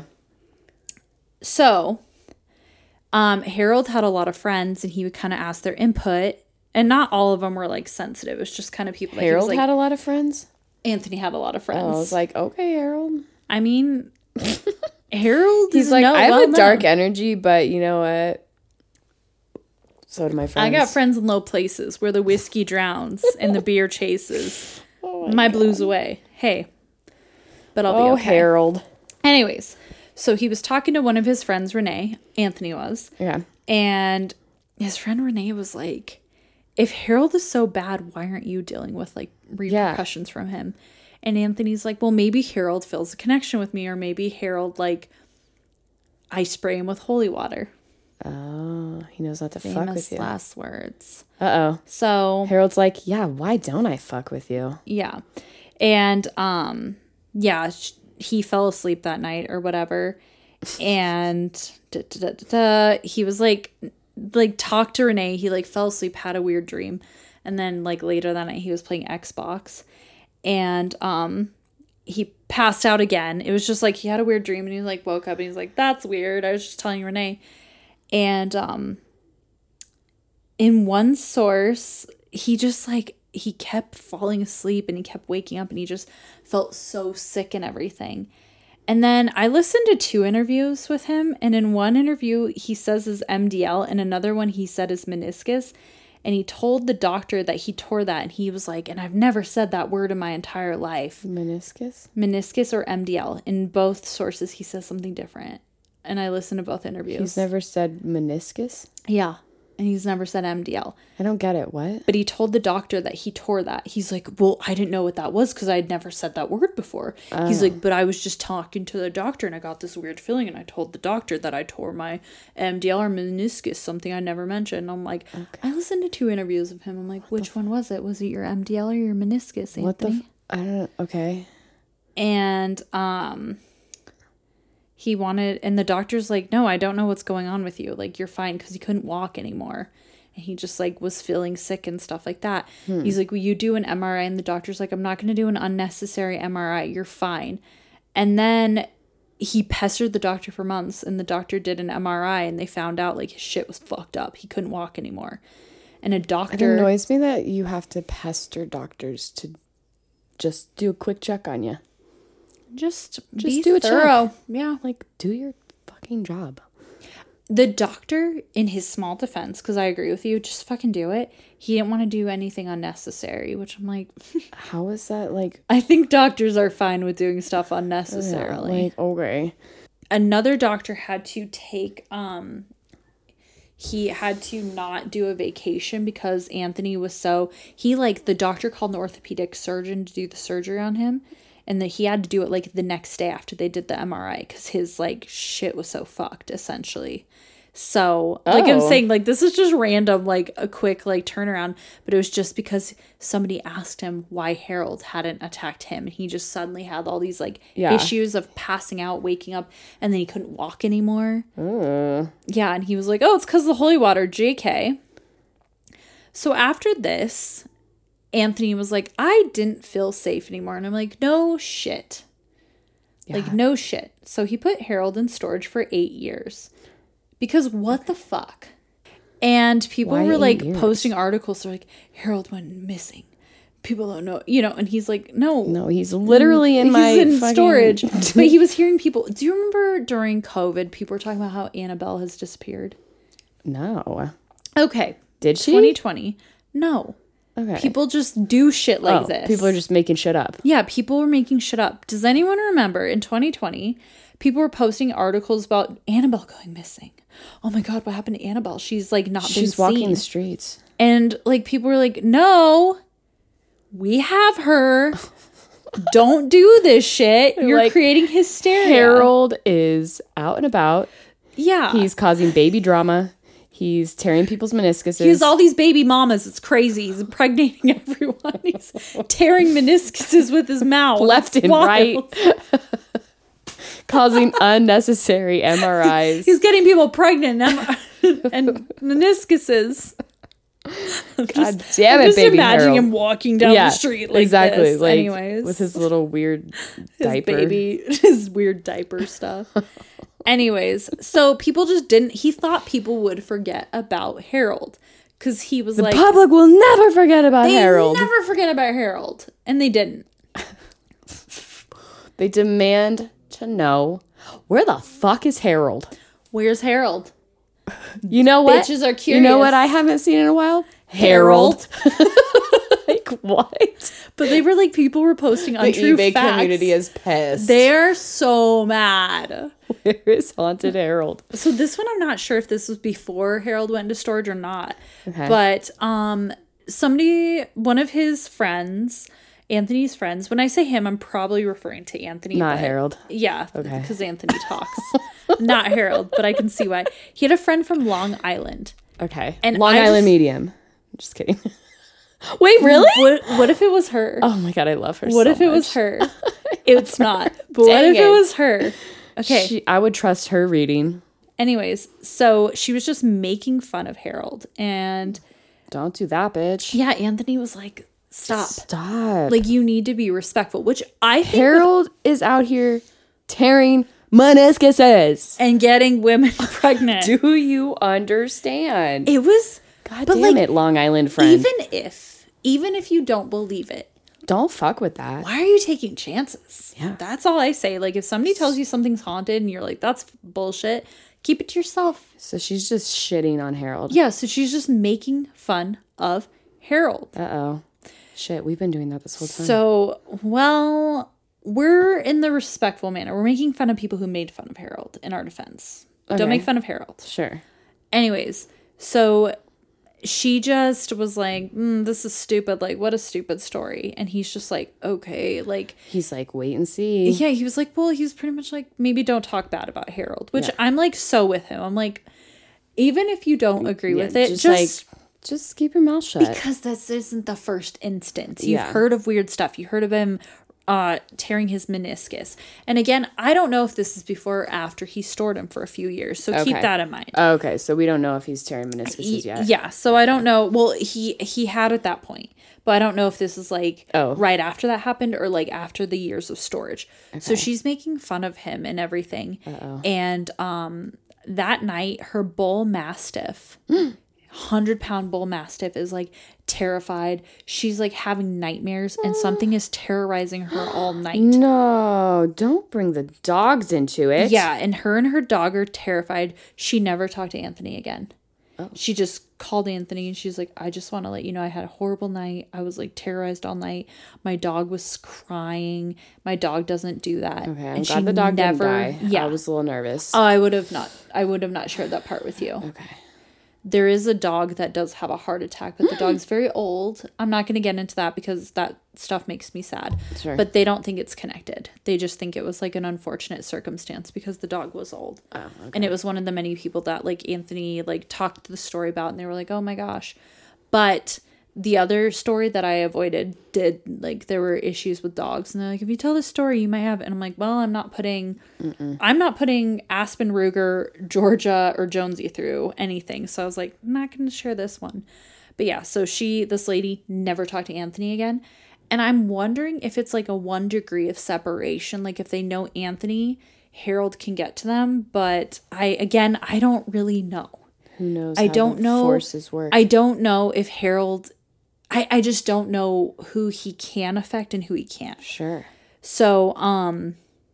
So, um, Harold had a lot of friends, and he would kind of ask their input, and not all of them were, like, sensitive. It was just kind of people. Harold that he was, like, had a lot of friends? Anthony had a lot of friends. Oh, I was like, okay, Harold. I mean, Harold He's is like, no, I have well a dark known. energy, but you know what? So do my friends. I got friends in low places where the whiskey drowns and the beer chases. Oh my my blues away. Hey. But I'll be oh, okay. Harold. Anyways, so he was talking to one of his friends, Renee. Anthony was. Yeah. And his friend Renee was like, if Harold is so bad, why aren't you dealing with, like, repercussions yeah. from him? And Anthony's like, well, maybe Harold feels a connection with me, or maybe Harold, like, I spray him with holy water. Oh, he knows not to Famous fuck with you. last words. Uh-oh. So Harold's like, yeah, why don't I fuck with you? Yeah. And, um, yeah, sh- he fell asleep that night or whatever. And da, da, da, da, da, he was like, like, talked to Renee. He, like, fell asleep, had a weird dream. And then, like, later that night, he was playing Xbox. And, um, he passed out again. It was just like, he had a weird dream, and he, like, woke up, and he's like, that's weird. I was just telling Renee. And, um, in one source, he just, like, he kept falling asleep, and he kept waking up, and he just felt so sick and everything. And then I listened to two interviews with him, and in one interview, he says his M D L, and another one he said his meniscus. And he told the doctor that he tore that, and he was like, and I've never said that word in my entire life. Meniscus? Meniscus or M D L. In both sources, he says something different. And I listened to both interviews. He's never said meniscus? Yeah. And he's never said M D L. I don't get it. What? But he told the doctor that he tore that. He's like, well, I didn't know what that was because I had never said that word before. Oh. He's like, but I was just talking to the doctor, and I got this weird feeling, and I told the doctor that I tore my M D L or meniscus, something I never mentioned. And I'm like, okay. I listened to two interviews of him. I'm like, what which one was it? Was it your M D L or your meniscus, Anthony? What the? F- I don't. Okay. And um, he wanted, and the doctor's like, no, I don't know what's going on with you. Like, you're fine, because he couldn't walk anymore. And he just, like, was feeling sick and stuff like that. Hmm. He's like, will you do an M R I? And the doctor's like, I'm not going to do an unnecessary M R I. You're fine. And then he pestered the doctor for months, and the doctor did an M R I, and they found out, like, his shit was fucked up. He couldn't walk anymore. And a doctor... It annoys me that you have to pester doctors to just do a quick check on you. Just, just be do a thorough. check. Yeah. Like, do your fucking job. The doctor, in his small defense, because I agree with you, just fucking do it. He didn't want to do anything unnecessary, which I'm like... How is that, like... I think doctors are fine with doing stuff unnecessarily. Yeah, like, okay. Another doctor had to take... um. He had to not do a vacation because Anthony was so... He, like, the doctor called an orthopedic surgeon to do the surgery on him. And that he had to do it, like, the next day after they did the M R I. Because his, like, shit was so fucked, essentially. So, like, oh. I'm saying, like, this is just random, like, a quick, like, turnaround. But it was just because somebody asked him why Harold hadn't attacked him. And he just suddenly had all these, like, yeah. issues of passing out, waking up. And then he couldn't walk anymore. Uh. Yeah, and he was like, oh, it's because of the holy water, J K. So, after this... Anthony was like, I didn't feel safe anymore. And I'm like, no shit. Yeah. Like, no shit. So he put Harold in storage for eight years. Because what the fuck? And people Why were like years? posting articles. They're like, Harold went missing. People don't know. You know, and he's like, no. No, he's literally in he's my in fucking... storage. But he was hearing people. Do you remember during COVID, people were talking about how Annabelle has disappeared? No. Okay. Did she? twenty twenty. No. Okay. People just do shit like oh, this. People are just making shit up. Yeah, people were making shit up. Does anyone remember in twenty twenty, people were posting articles about Annabelle going missing? Oh my God, what happened to Annabelle? She's like not been seen. She's walking the streets. And like people were like, no, we have her. Don't do this shit. You're like, creating hysteria. Harold is out and about. Yeah. He's causing baby drama. He's tearing people's meniscuses. He has all these baby mamas. It's crazy. He's impregnating everyone. He's tearing meniscuses with his mouth. Left It's and wild. right. Causing unnecessary M R Is. He's getting people pregnant and, and meniscuses. I'm God just, damn I'm it, just baby imagining Harold. him walking down Yeah, the street like exactly. this. Like, Anyways, with his little weird his diaper. baby, his weird diaper stuff. Anyways, so people just didn't. He thought people would forget about Harold because he was The like, public will never forget about they Harold. never forget about Harold, and they didn't. They demand to know, where the fuck is Harold? Where's Harold? You know what? Bitches are You know what curious. I haven't seen in a while? Harold. Like, what? But they were like, people were posting The untrue eBay facts. community is pissed. They're so mad. Where is Haunted Harold? So this one, I'm not sure if this was before Harold went into storage or not. Okay. But um, somebody, one of his friends, Anthony's friends, when I say him, I'm probably referring to Anthony. Not but- Harold. Yeah, Okay. because Anthony talks. Not Harold, but I can see why. He had a friend from Long Island. Okay. And Long I Island just- Medium. Just kidding. Wait, really? What, what if it was her? Oh my god, I love her what so if it was much. her? It's not. But what Dang if it it. was her? Okay. She, I would trust her reading. Anyways, so she was just making fun of Harold. And Don't do that, bitch. yeah, Anthony was like, stop. Stop. Like, you need to be respectful, which I think. Harold is out here tearing meniscuses. And getting women pregnant. Do you understand? It was. God but damn like, it, Long Island friend. Even if, even if you don't believe it, Don't fuck with that. why are you taking chances? Yeah. That's all I say. Like, if somebody tells you something's haunted and you're like, that's bullshit, keep it to yourself. So she's just shitting on Harold. Yeah, so she's just making fun of Harold. Uh-oh. Shit, we've been doing that this whole time. So, well, we're in the respectful manner. We're making fun of people who made fun of Harold in our defense. Okay. Don't make fun of Harold. Sure. Anyways, so she just was like, mm, this is stupid. Like, what a stupid story. And he's just like, okay. Like, He's like, wait and see. yeah, he was like, well, he was pretty much like, maybe don't talk bad about Harold, which Yeah. I'm like so with him. I'm like, even if you don't agree Yeah, with it, just, just, like, just keep your mouth shut. because this isn't the first instance. You've Yeah. heard of weird stuff. You heard of him uh, tearing his meniscus. And again, I don't know if this is before or after he stored him for a few years. So keep Okay. that in mind. Okay, so we don't know if he's tearing meniscuses yet. Yeah, so I don't know. Well, he he had at that point, but I don't know if this is like Oh. right after that happened or like after the years of storage. So Okay. she's making fun of him and everything. Uh-oh. And um that night, her bull mastiff, hundred pound bull mastiff, is like terrified. She's like having nightmares, and something is terrorizing her all night. No, don't bring the dogs into it. Yeah, and her and her dog are terrified. She never talked to Anthony again. Oh. She just called Anthony and she's like, I just want to let you know I had a horrible night. I was like terrorized all night. My dog was crying. My dog doesn't do that. Okay, I'm and glad the dog didn't die. Yeah. I was a little nervous. Oh, I would have not I would have not shared that part with you. okay. There is a dog that does have a heart attack, but the dog's very old. I'm not going to get into that because that stuff makes me sad. Sure. But they don't think it's connected. They just think it was like an unfortunate circumstance because the dog was old. Oh, okay. And it was one of the many people that like Anthony like talked the story about, and they were like, oh my gosh. But the other story that I avoided did, like, there were issues with dogs, and they're like, if you tell this story, you might have it. And I'm like, well, I'm not putting, Mm-mm. I'm not putting Aspen, Ruger, Georgia, or Jonesy through anything. So I was like, I'm not going to share this one. But yeah, so she, this lady never talked to Anthony again. And I'm wondering if it's like a one degree of separation. Like if they know Anthony, Harold can get to them. But I, again, I don't really know. Who knows I how don't the know. forces work. I don't know if Harold, I, I just don't know who he can affect and who he can't. Sure. So, um,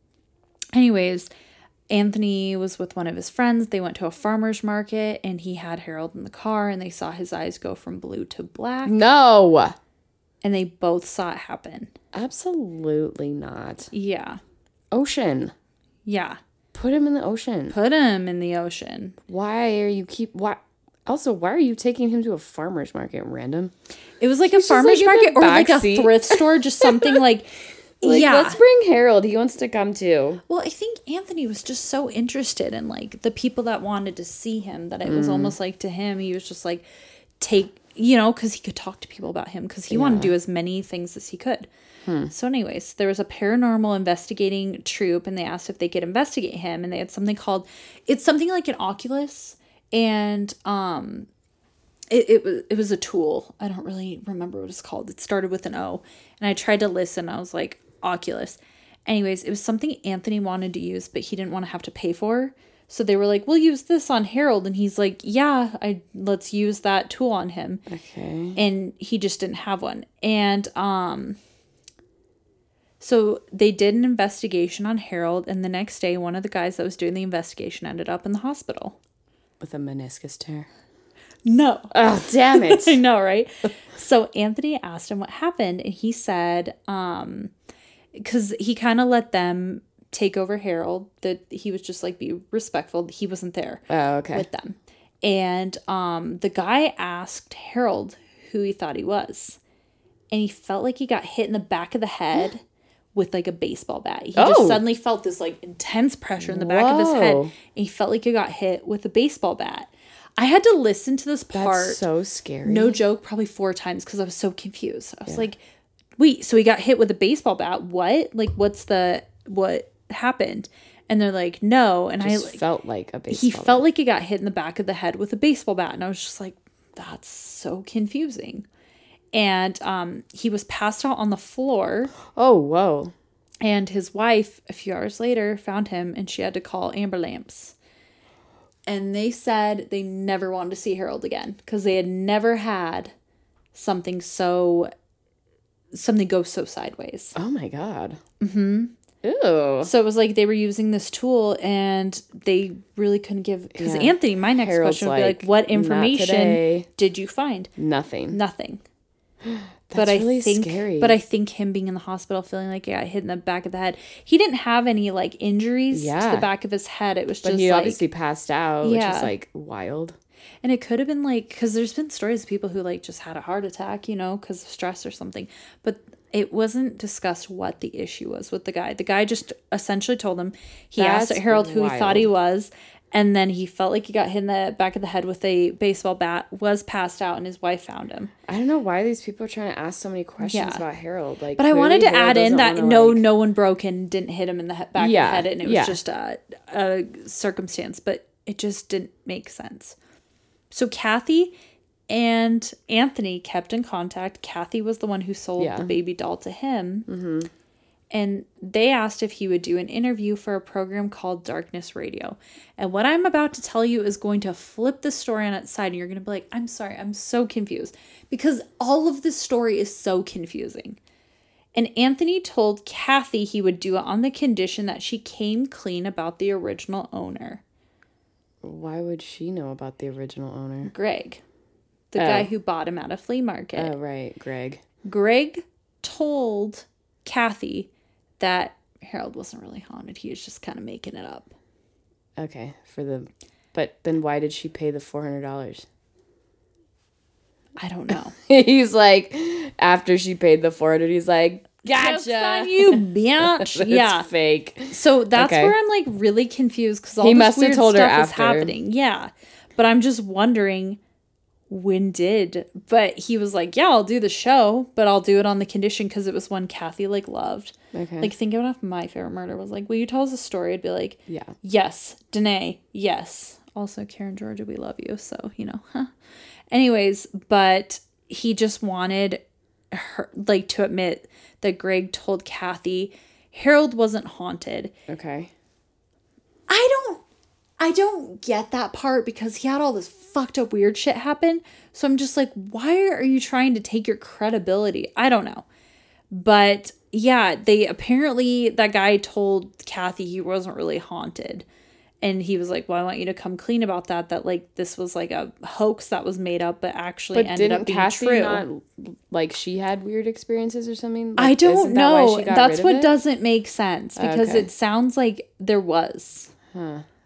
anyways, Anthony was with one of his friends. They went to a farmer's market and he had Harold in the car and they saw his eyes go from blue to black No. and they both saw it happen. Absolutely not. Yeah. Ocean. Yeah. Put him in the ocean. Put him in the ocean. Why are you keep why Also, why are you taking him to a farmer's market, random? It was like He's a just, farmer's like, in market the or like a backseat. thrift store, just something like, Like, yeah. let's bring Harold. He wants to come too. Well, I think Anthony was just so interested in like the people that wanted to see him that it was Mm. almost like to him, he was just like, take, you know, because he could talk to people about him because he wanted to Yeah. do as many things as he could. Hmm. So, anyways, there was a paranormal investigating troop and they asked if they could investigate him. And they had something called, it's something like an Oculus. And, um, It, it was it was a tool. I don't really remember what it's called. It started with an O. And I tried to listen. I was like, Oculus. Anyways, it was something Anthony wanted to use, but he didn't want to have to pay for. So they were like, we'll use this on Harold. And he's like, yeah, I let's use that tool on him. Okay. And he just didn't have one. And um, so they did an investigation on Harold. And the next day, one of the guys that was doing the investigation ended up in the hospital. With a meniscus tear. No. Oh, damn it. I know, right? So Anthony asked him what happened, and he said, um, because he kind of let them take over Harold, that he was just like, be respectful. He wasn't there oh, okay. with them. And um, the guy asked Harold who he thought he was. And he felt like he got hit in the back of the head with like a baseball bat. He oh. just suddenly felt this like intense pressure in the back Whoa. of his head. And he felt like he got hit with a baseball bat. I had to listen to this part. That's so scary. No joke, probably four times because I was so confused. I was yeah. like, wait, so he got hit with a baseball bat? What? Like, what's the, what happened? And they're like, no. And just I like, felt like a baseball He bat. felt like he got hit in the back of the head with a baseball bat. And I was just like, that's so confusing. And um, he was passed out on the floor. Oh, whoa. And his wife, a few hours later, found him and she had to call Amber Lamps. And they said they never wanted to see Harold again because they had never had something so, something go so sideways. Oh my God. Mm-hmm. Ew. So it was like they were using this tool and they really couldn't give, because yeah. Anthony, my next Harold's question would be like, what information did you find? Nothing. Nothing. That's but I really think, scary. But I think him being in the hospital feeling like he got hit in the back of the head. He didn't have any like injuries yeah. to the back of his head. It was but just he like, obviously passed out, yeah. which is like wild. And it could have been like, because there's been stories of people who like just had a heart attack, you know, because of stress or something. But it wasn't discussed what the issue was with the guy. The guy just essentially told him, he That's asked Harold who wild. he thought he was. And then he felt like he got hit in the back of the head with a baseball bat, was passed out, and his wife found him. I don't know why these people are trying to ask so many questions yeah. about Harold. Like, but I wanted to Harold add in that wanna, no, like... no one broke and didn't hit him in the he- back yeah. of the head, and it was yeah. just a, a circumstance. But it just didn't make sense. So Kathy and Anthony kept in contact. Kathy was the one who sold yeah. the baby doll to him. Mm-hmm. And they asked if he would do an interview for a program called Darkness Radio. And what I'm about to tell you is going to flip the story on its side. And you're going to be like, I'm sorry, I'm so confused. Because all of this story is so confusing. And Anthony told Kathy he would do it on the condition that she came clean about the original owner. Why would she know about the original owner? Greg. The oh. guy who bought him at a flea market. Oh, right. Greg. Greg told Kathy that Harold wasn't really haunted. He was just kind of making it up. Okay. For the, but then why did she pay the four hundred dollars? I don't know. He's like, after she paid the four hundred, he's like, gotcha. On you, bitch. Yeah. Fake. So that's okay. where I'm like really confused because all he this must weird have told stuff her is after. happening. Yeah. But I'm just wondering when did, but he was like, yeah, I'll do the show, but I'll do it on the condition because it was one Kathy like loved. Okay. Like think about if My Favorite Murder was like, will you tell us a story? I'd be like, yeah. Yes. Danae. Yes. Also, Karen Georgia, we love you. So, you know, huh. Anyways, but he just wanted her like to admit that Greg told Kathy Harold wasn't haunted. Okay. I don't I don't get that part because he had all this fucked up weird shit happen. So I'm just like, why are you trying to take your credibility? I don't know. But yeah, they apparently, that guy told Kathy he wasn't really haunted. And he was like, well, I want you to come clean about that. That like this was like a hoax that was made up, but actually but ended up being Kathy true. Not, like she had weird experiences or something? Like, I don't know. That That's what it? doesn't make sense because okay. it sounds like there was. Huh.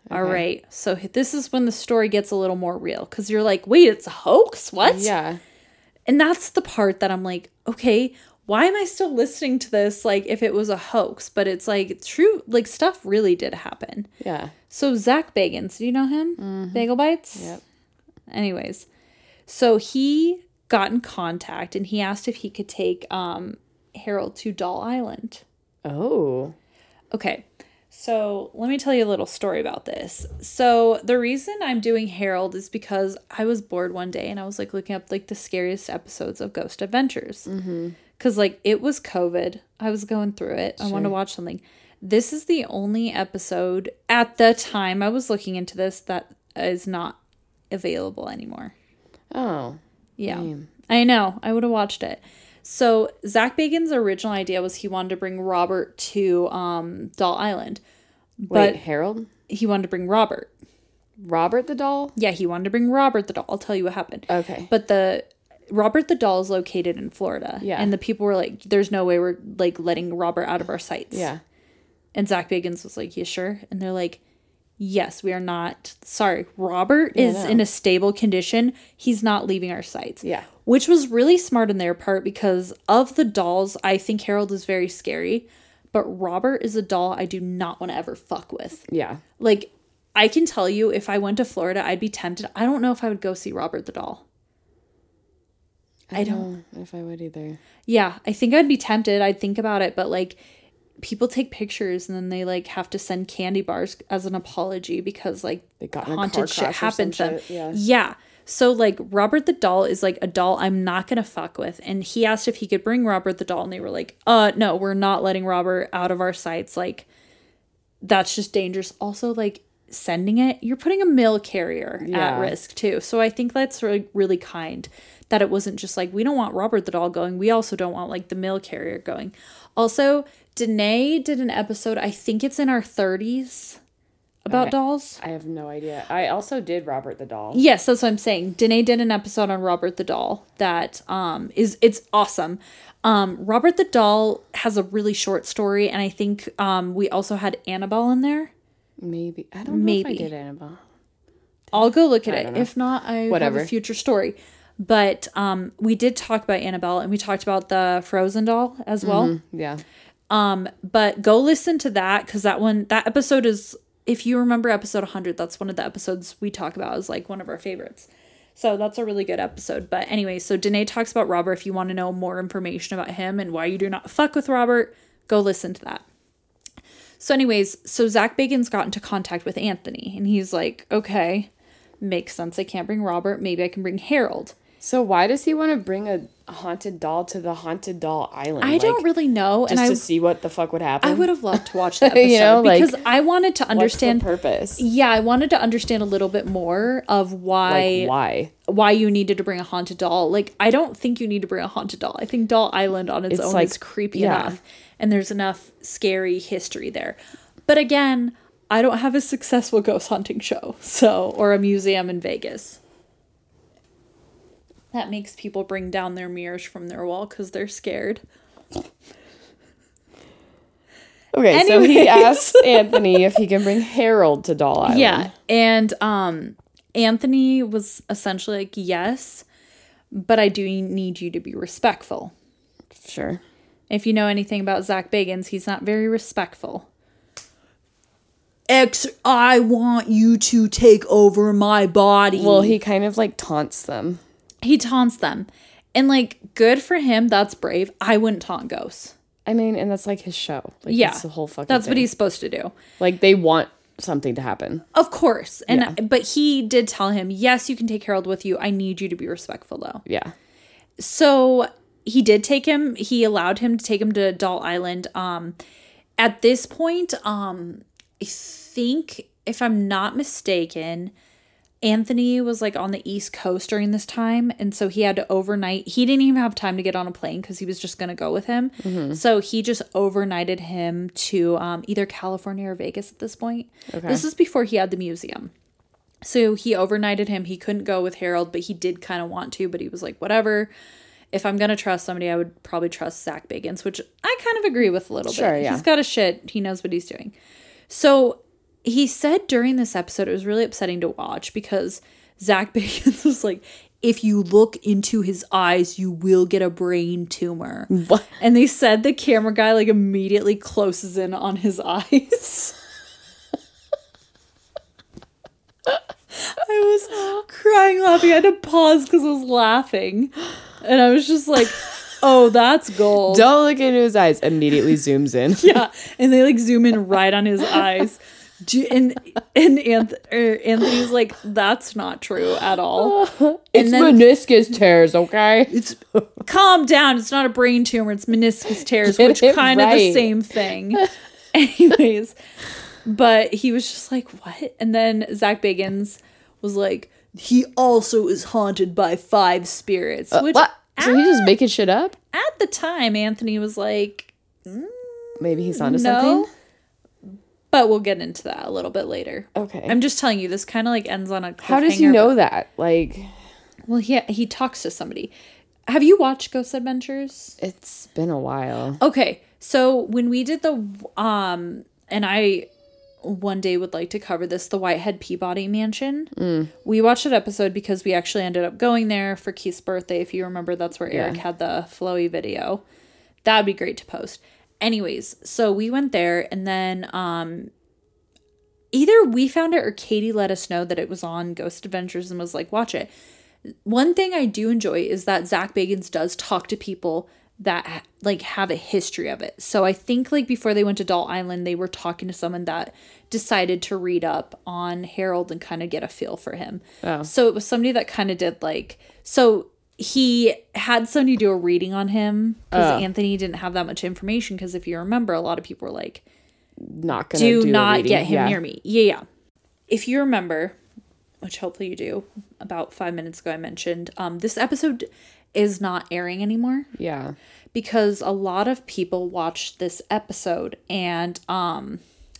All right. So this is when the story gets a little more real because you're like, wait, it's a hoax? What? Yeah. And that's the part that I'm like, okay, why am I still listening to this? Like, if it was a hoax, but it's like true, like stuff really did happen. Yeah. So Zach Bagans, do you know him? Mm-hmm. Bagel Bites? Yep. Anyways, so he got in contact and he asked if he could take um, Harold to Doll Island. Oh. Okay. So let me tell you a little story about this. So the reason I'm doing Harold is because I was bored one day and I was like looking up like the scariest episodes of Ghost Adventures. Mm-hmm. Cause like it was COVID. I was going through it. Sure. I wanted to watch something. This is the only episode at the time I was looking into this that is not available anymore. Oh. Yeah. Damn. I know. I would have watched it. So Zach Bagans' original idea was he wanted to bring Robert to um, Doll Island. But Wait, Harold? He wanted to bring Robert. Robert the doll? Yeah, he wanted to bring Robert the doll. I'll tell you what happened. Okay. But the Robert the doll is located in Florida. Yeah. And the people were like, there's no way we're like letting Robert out of our sights. Yeah. And Zach Bagans was like, you sure? And they're like, yes, we are not. Sorry, Robert yeah, is no. in a stable condition. He's not leaving our sights. Yeah. Which was really smart on their part because of the dolls, I think Harold is very scary. But Robert is a doll I do not want to ever fuck with. Yeah. Like, I can tell you, if I went to Florida, I'd be tempted. I don't know if I would go see Robert the doll. I, I don't know if I would either. Yeah, I think I'd be tempted. I'd think about it. But, like, people take pictures and then they, like, have to send candy bars as an apology because, like, they got haunted shit happened to them. Shit. Yeah. Yeah. So, like, Robert the doll is, like, a doll I'm not going to fuck with. And he asked if he could bring Robert the doll. And they were like, uh, no, we're not letting Robert out of our sights. Like, that's just dangerous. Also, like, sending it, you're putting a mail carrier yeah. at risk, too. So I think that's really, really kind that it wasn't just, like, we don't want Robert the doll going. We also don't want, like, the mail carrier going. Also, Danae did an episode, I think it's in our thirties, about I, dolls. I have no idea. I also did Robert the doll. Yes, that's what I'm saying. Danae did an episode on Robert the doll that um is it's awesome. Um, Robert the doll has a really short story, and I think um we also had Annabelle in there. Maybe I don't know Maybe. if I did Annabelle. Did I'll go look at it. If not, I Whatever. have a future story. But um, we did talk about Annabelle, and we talked about the Frozen doll as well. Mm-hmm. Yeah. Um, but go listen to that because that one that episode is. If you remember episode one hundred, that's one of the episodes we talk about as like one of our favorites. So that's a really good episode. But anyway, so Danae talks about Robert. If you want to know more information about him and why you do not fuck with Robert, go listen to that. So anyways, so Zach Bagans got into contact with Anthony and he's like, okay, makes sense. I can't bring Robert. Maybe I can bring Harold. So why does he want to bring a haunted doll to the haunted doll island? I like, don't really know. Just and I, to see what the fuck would happen? I would have loved to watch that episode you know, because like, I wanted to understand. What's the purpose? Yeah, I wanted to understand a little bit more of why. Like why? Why you needed to bring a haunted doll. Like, I don't think you need to bring a haunted doll. I think Doll Island on its, it's own like, is creepy yeah. enough. And there's enough scary history there. But again, I don't have a successful ghost hunting show. So, or a museum in Vegas. That makes people bring down their mirrors from their wall because they're scared. Okay, Anyways. So he asks Anthony if he can bring Harold to Doll Island. Yeah, and um, Anthony was essentially like, yes, but I do need you to be respectful. Sure. If you know anything about Zach Bagans, he's not very respectful. X, I want you to take over my body. Well, he kind of like taunts them. He taunts them. And, like, good for him. That's brave. I wouldn't taunt ghosts. I mean, and that's, like, his show. Like, yeah. That's the whole fucking That's thing. what he's supposed to do. Like, they want something to happen. Of course. And yeah. But he did tell him, yes, you can take Harold with you. I need you to be respectful, though. Yeah. So, he did take him. He allowed him to take him to Doll Island. Um, at this point, um, I think, if I'm not mistaken... Anthony was like on the East Coast during this time. And so he had to overnight. He didn't even have time to get on a plane because he was just going to go with him. Mm-hmm. So he just overnighted him to um, either California or Vegas at this point. Okay. This is before he had the museum. So he overnighted him. He couldn't go with Harold, but he did kind of want to. But he was like, whatever. If I'm going to trust somebody, I would probably trust Zach Bagans, which I kind of agree with a little sure, bit. Yeah. He's got a shit. He knows what he's doing. So he said during this episode, it was really upsetting to watch because Zach Bagans was like, if you look into his eyes, you will get a brain tumor. What? And they said the camera guy like immediately closes in on his eyes. I was crying laughing. I had to pause because I was laughing. And I was just like, oh, that's gold. Don't look into his eyes. Immediately zooms in. Yeah. And they like zoom in right on his eyes. Do, and and Anth- er, Anthony's like, that's not true at all. It's then, meniscus tears, okay? It's calm down. It's not a brain tumor. It's meniscus tears, Get which it kind of right. the same thing. Anyways, but he was just like, what? And then Zach Bagans was like, he also is haunted by five spirits. Uh, which what? So at, he just making shit up? at the time, Anthony was like, mm, Maybe he's onto no. something? But we'll get into that a little bit later. Okay. I'm just telling you, this kind of like ends on a cliffhanger. How does he know that? Like, Well, he he talks to somebody. Have you watched Ghost Adventures? it's been a while. Okay, so when we did the um, and I one day would like to cover this, the Whitehead Peabody Mansion. Mm. We watched that episode because we actually ended up going there for Keith's birthday. If you remember, that's where Eric Yeah. had the flowy video. That would be great to post. Anyways, so we went there, and then um, either we found it or Katie let us know that it was on Ghost Adventures and was like, watch it. One thing I do enjoy is that Zach Bagans does talk to people that like have a history of it. So I think like before they went to Doll Island, they were talking to someone that decided to read up on Harold and kind of get a feel for him. Oh. So it was somebody that kind of did like, so he had somebody do a reading on him because Oh. Anthony didn't have that much information. Because if you remember, a lot of people were like, Not gonna do, do a not reading. get him Yeah. near me. Yeah, yeah. If you remember, which hopefully you do, about five minutes ago I mentioned, um, this episode is not airing anymore Yeah. because a lot of people watched this episode, and um,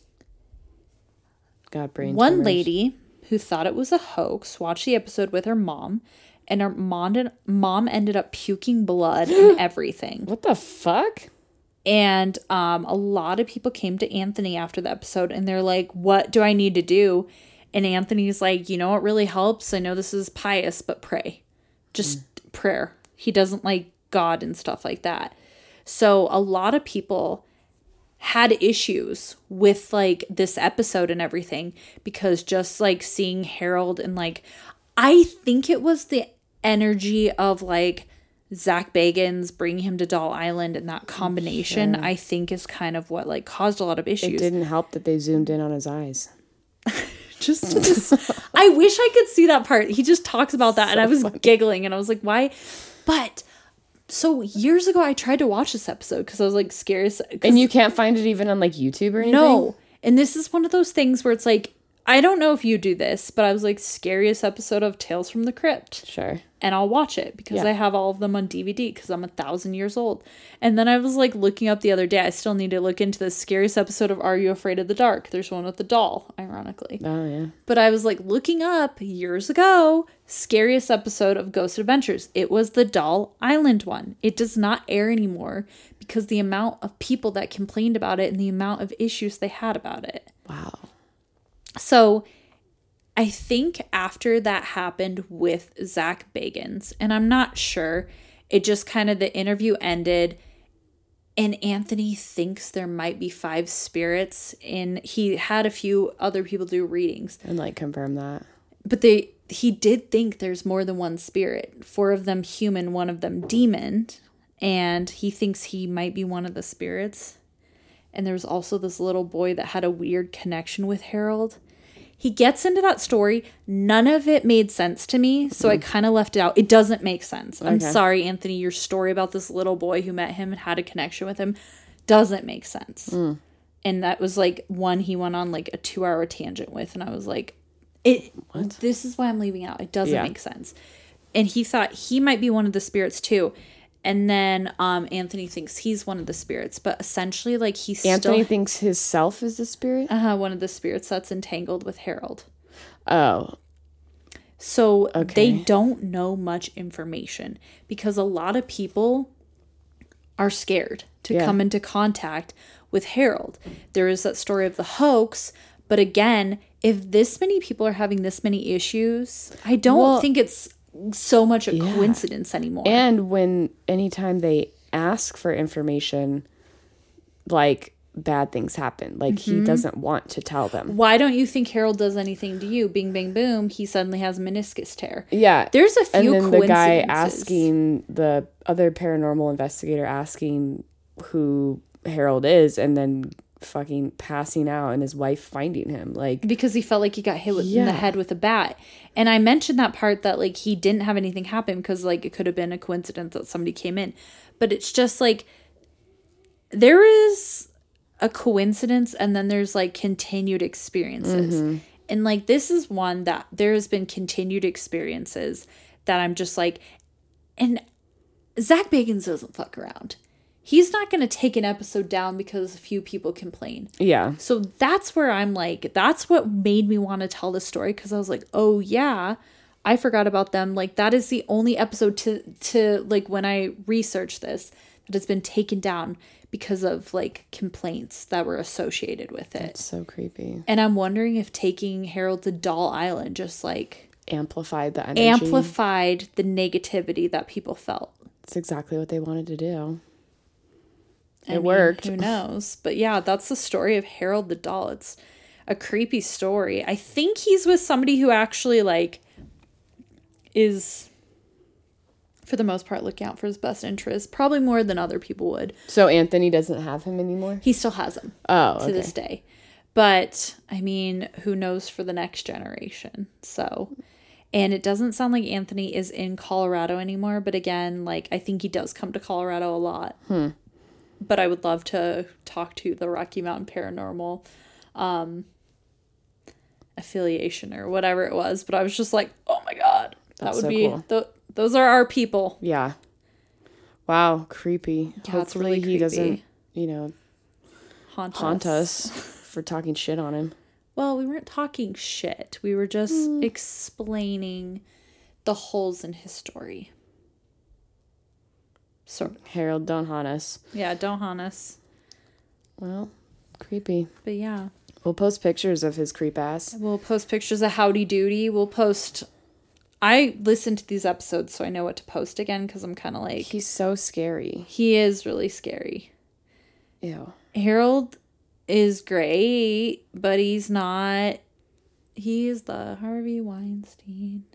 Got brain one tumors. lady who thought it was a hoax watched the episode with her mom, and her mom, did, mom ended up puking blood and everything. What the fuck? And um, a lot of people came to Anthony after the episode, and they're like, what do I need to do? And Anthony's like, you know what really helps? I know this is pious, but pray. Just mm. prayer. He doesn't like God and stuff like that. So a lot of people had issues with like this episode and everything because just like seeing Harold and like, I think it was the energy of like Zach Bagans bringing him to Doll Island, and that combination Sure. I think is kind of what like caused a lot of issues. It didn't help that they zoomed in on his eyes. Just, just I wish I could see that part. He just talks about that, So and I was funny. giggling, and I was like, why? But so years ago, I tried to watch this episode because I was like scared. And you can't find it even on like YouTube or anything? No. And this is one of those things where it's like, I don't know if you do this, but I was like, scariest episode of Tales from the Crypt. Sure. And I'll watch it because Yeah. I have all of them on D V D because I'm a thousand years old. And then I was like looking up the other day. I still need to look into the scariest episode of Are You Afraid of the Dark? There's one with the doll, ironically. Oh, yeah. But I was like looking up years ago, scariest episode of Ghost Adventures. It was the Doll Island one. It does not air anymore because the amount of people that complained about it and the amount of issues they had about it. Wow. So I think after that happened with Zach Bagans, and I'm not sure, it just kind of the interview ended, and Anthony thinks there might be five spirits, and he had a few other people do readings. And like confirm that. But they he did think there's more than one spirit. Four of them human, one of them demon, and he thinks he might be one of the spirits. And there was also this little boy that had a weird connection with Harold. He gets into that story. None of it made sense to me, so I kind of left it out. It doesn't make sense. I'm Okay. sorry, Anthony. Your story about this little boy who met him and had a connection with him doesn't make sense. Mm. And that was like one he went on like a two-hour tangent with, and I was like, "It. What? This is why I'm leaving out. It doesn't Yeah. make sense." And he thought he might be one of the spirits too. And then um, Anthony thinks he's one of the spirits, but essentially, like, he's Anthony still thinks his self is the spirit? uh, one of the spirits that's entangled with Harold. Oh. So Okay. they don't know much information because a lot of people are scared to Yeah. come into contact with Harold. There is that story of the hoax, But again, if this many people are having this many issues, I don't Well, think it's so much a yeah. coincidence anymore. And when anytime they ask for information, like bad things happen. Like mm-hmm. he doesn't want to tell them. Why don't you think Harold does anything to you? Bing, bang, boom. He suddenly has a meniscus tear. Yeah. There's a few and then the guy coincidences. asking, the other paranormal investigator asking who Harold is, and then fucking passing out and his wife finding him. Like, because he felt like he got hit with, yeah. in the head with a bat. And I mentioned that part that like he didn't have anything happen because like it could have been a coincidence that somebody came in. But it's just like there is a coincidence and then there's like continued experiences. Mm-hmm. And like this is one that there has been continued experiences that I'm just like, and Zach Bagans doesn't fuck around. He's not going to take an episode down because a few people complain. Yeah. So that's where I'm like, that's what made me want to tell the story, because I was like, oh yeah, I forgot about them. Like that is the only episode to to like when I researched this that has been taken down because of like complaints that were associated with it. It's so creepy. And I'm wondering if taking Harold to Doll Island just like amplified the energy. Amplified the negativity that people felt. It's exactly what they wanted to do. It I mean, worked. Who knows? But yeah, that's the story of Harold the doll. It's a creepy story. I think he's with somebody who actually like is, for the most part, looking out for his best interest, probably more than other people would. So Anthony doesn't have him anymore? He still has him. Oh, to okay. this day. But I mean, who knows for the next generation? So, and it doesn't sound like Anthony is in Colorado anymore. But again, like I think he does come to Colorado a lot. Hmm. But I would love to talk to the Rocky Mountain Paranormal um, affiliation or whatever it was. But I was just like, oh my God, that That's would so be, cool. th- those are our people. Yeah. Wow, creepy. Yeah, Hopefully really he creepy. doesn't, you know, Haunt, haunt us. us for talking shit on him. Well, we weren't talking shit. We were just mm. explaining the holes in his story. Sort of. Harold, don't haunt us. Yeah, don't haunt us. Well, creepy. But yeah. We'll post pictures of his creep ass. We'll post pictures of Howdy Doody. We'll post... I listened to these episodes, so I know what to post again, because I'm kind of like... He's so scary. He is really scary. Ew. Harold is great, but he's not... He is the Harvey Weinstein.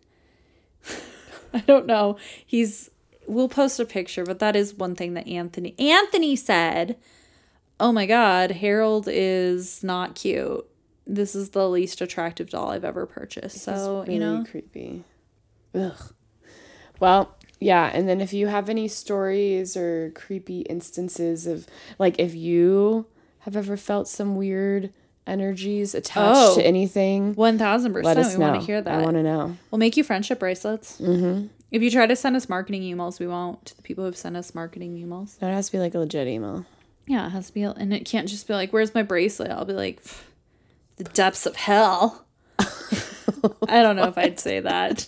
I don't know. He's... We'll post a picture, but that is one thing that Anthony... Anthony said, oh my God, Harold is not cute. This is the least attractive doll I've ever purchased. He's so, really you know... creepy. Ugh. Well, yeah, and then if you have any stories or creepy instances of... Like, if you have ever felt some weird energies attached oh, to anything... one thousand percent. Let us we know. want to hear that. I want to know. We'll make you friendship bracelets. Mm-hmm. If you try to send us marketing emails, we won't. To the people who've sent us marketing emails. That has to be like a legit email. Yeah, it has to be. And it can't just be like, where's my bracelet? I'll be like, the depths of hell. I don't know if I'd say that.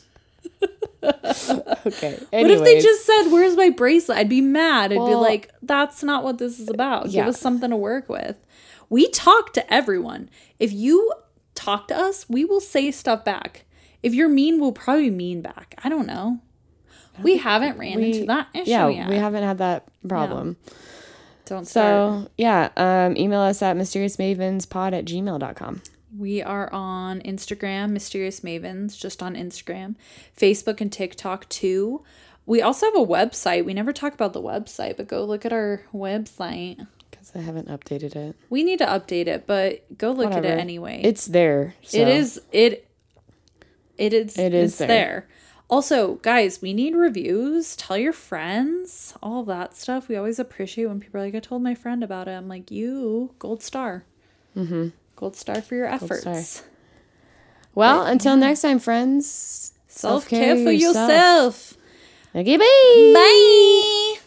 Okay. Anyways. What if they just said, where's my bracelet? I'd be mad. I'd well, be like, that's not what this is about. Yeah. Give us something to work with. We talk to everyone. If you talk to us, we will say stuff back. If you're mean, we'll probably be mean back. I don't know. We haven't ran we, into that issue yeah, yet. we haven't had that problem. Yeah. Don't start. So, yeah, um, email us at mysteriousmavenspod at gmail dot com. We are on Instagram, Mysterious Mavens, just on Instagram. Facebook and TikTok, too. We also have a website. We never talk about the website, but go look at our website. Because I haven't updated it. We need to update it, but go look Whatever. at it anyway. It's there. So. It is. It. It is. It is it's there. there. Also, guys, we need reviews. Tell your friends. All of that stuff. We always appreciate when people are like, I told my friend about it. I'm like, you, gold star. Mm-hmm. Gold star for your efforts. Star. Well, but, until yeah. next time, friends. Self-care, self-care for yourself. yourself. Okay, bye. Bye.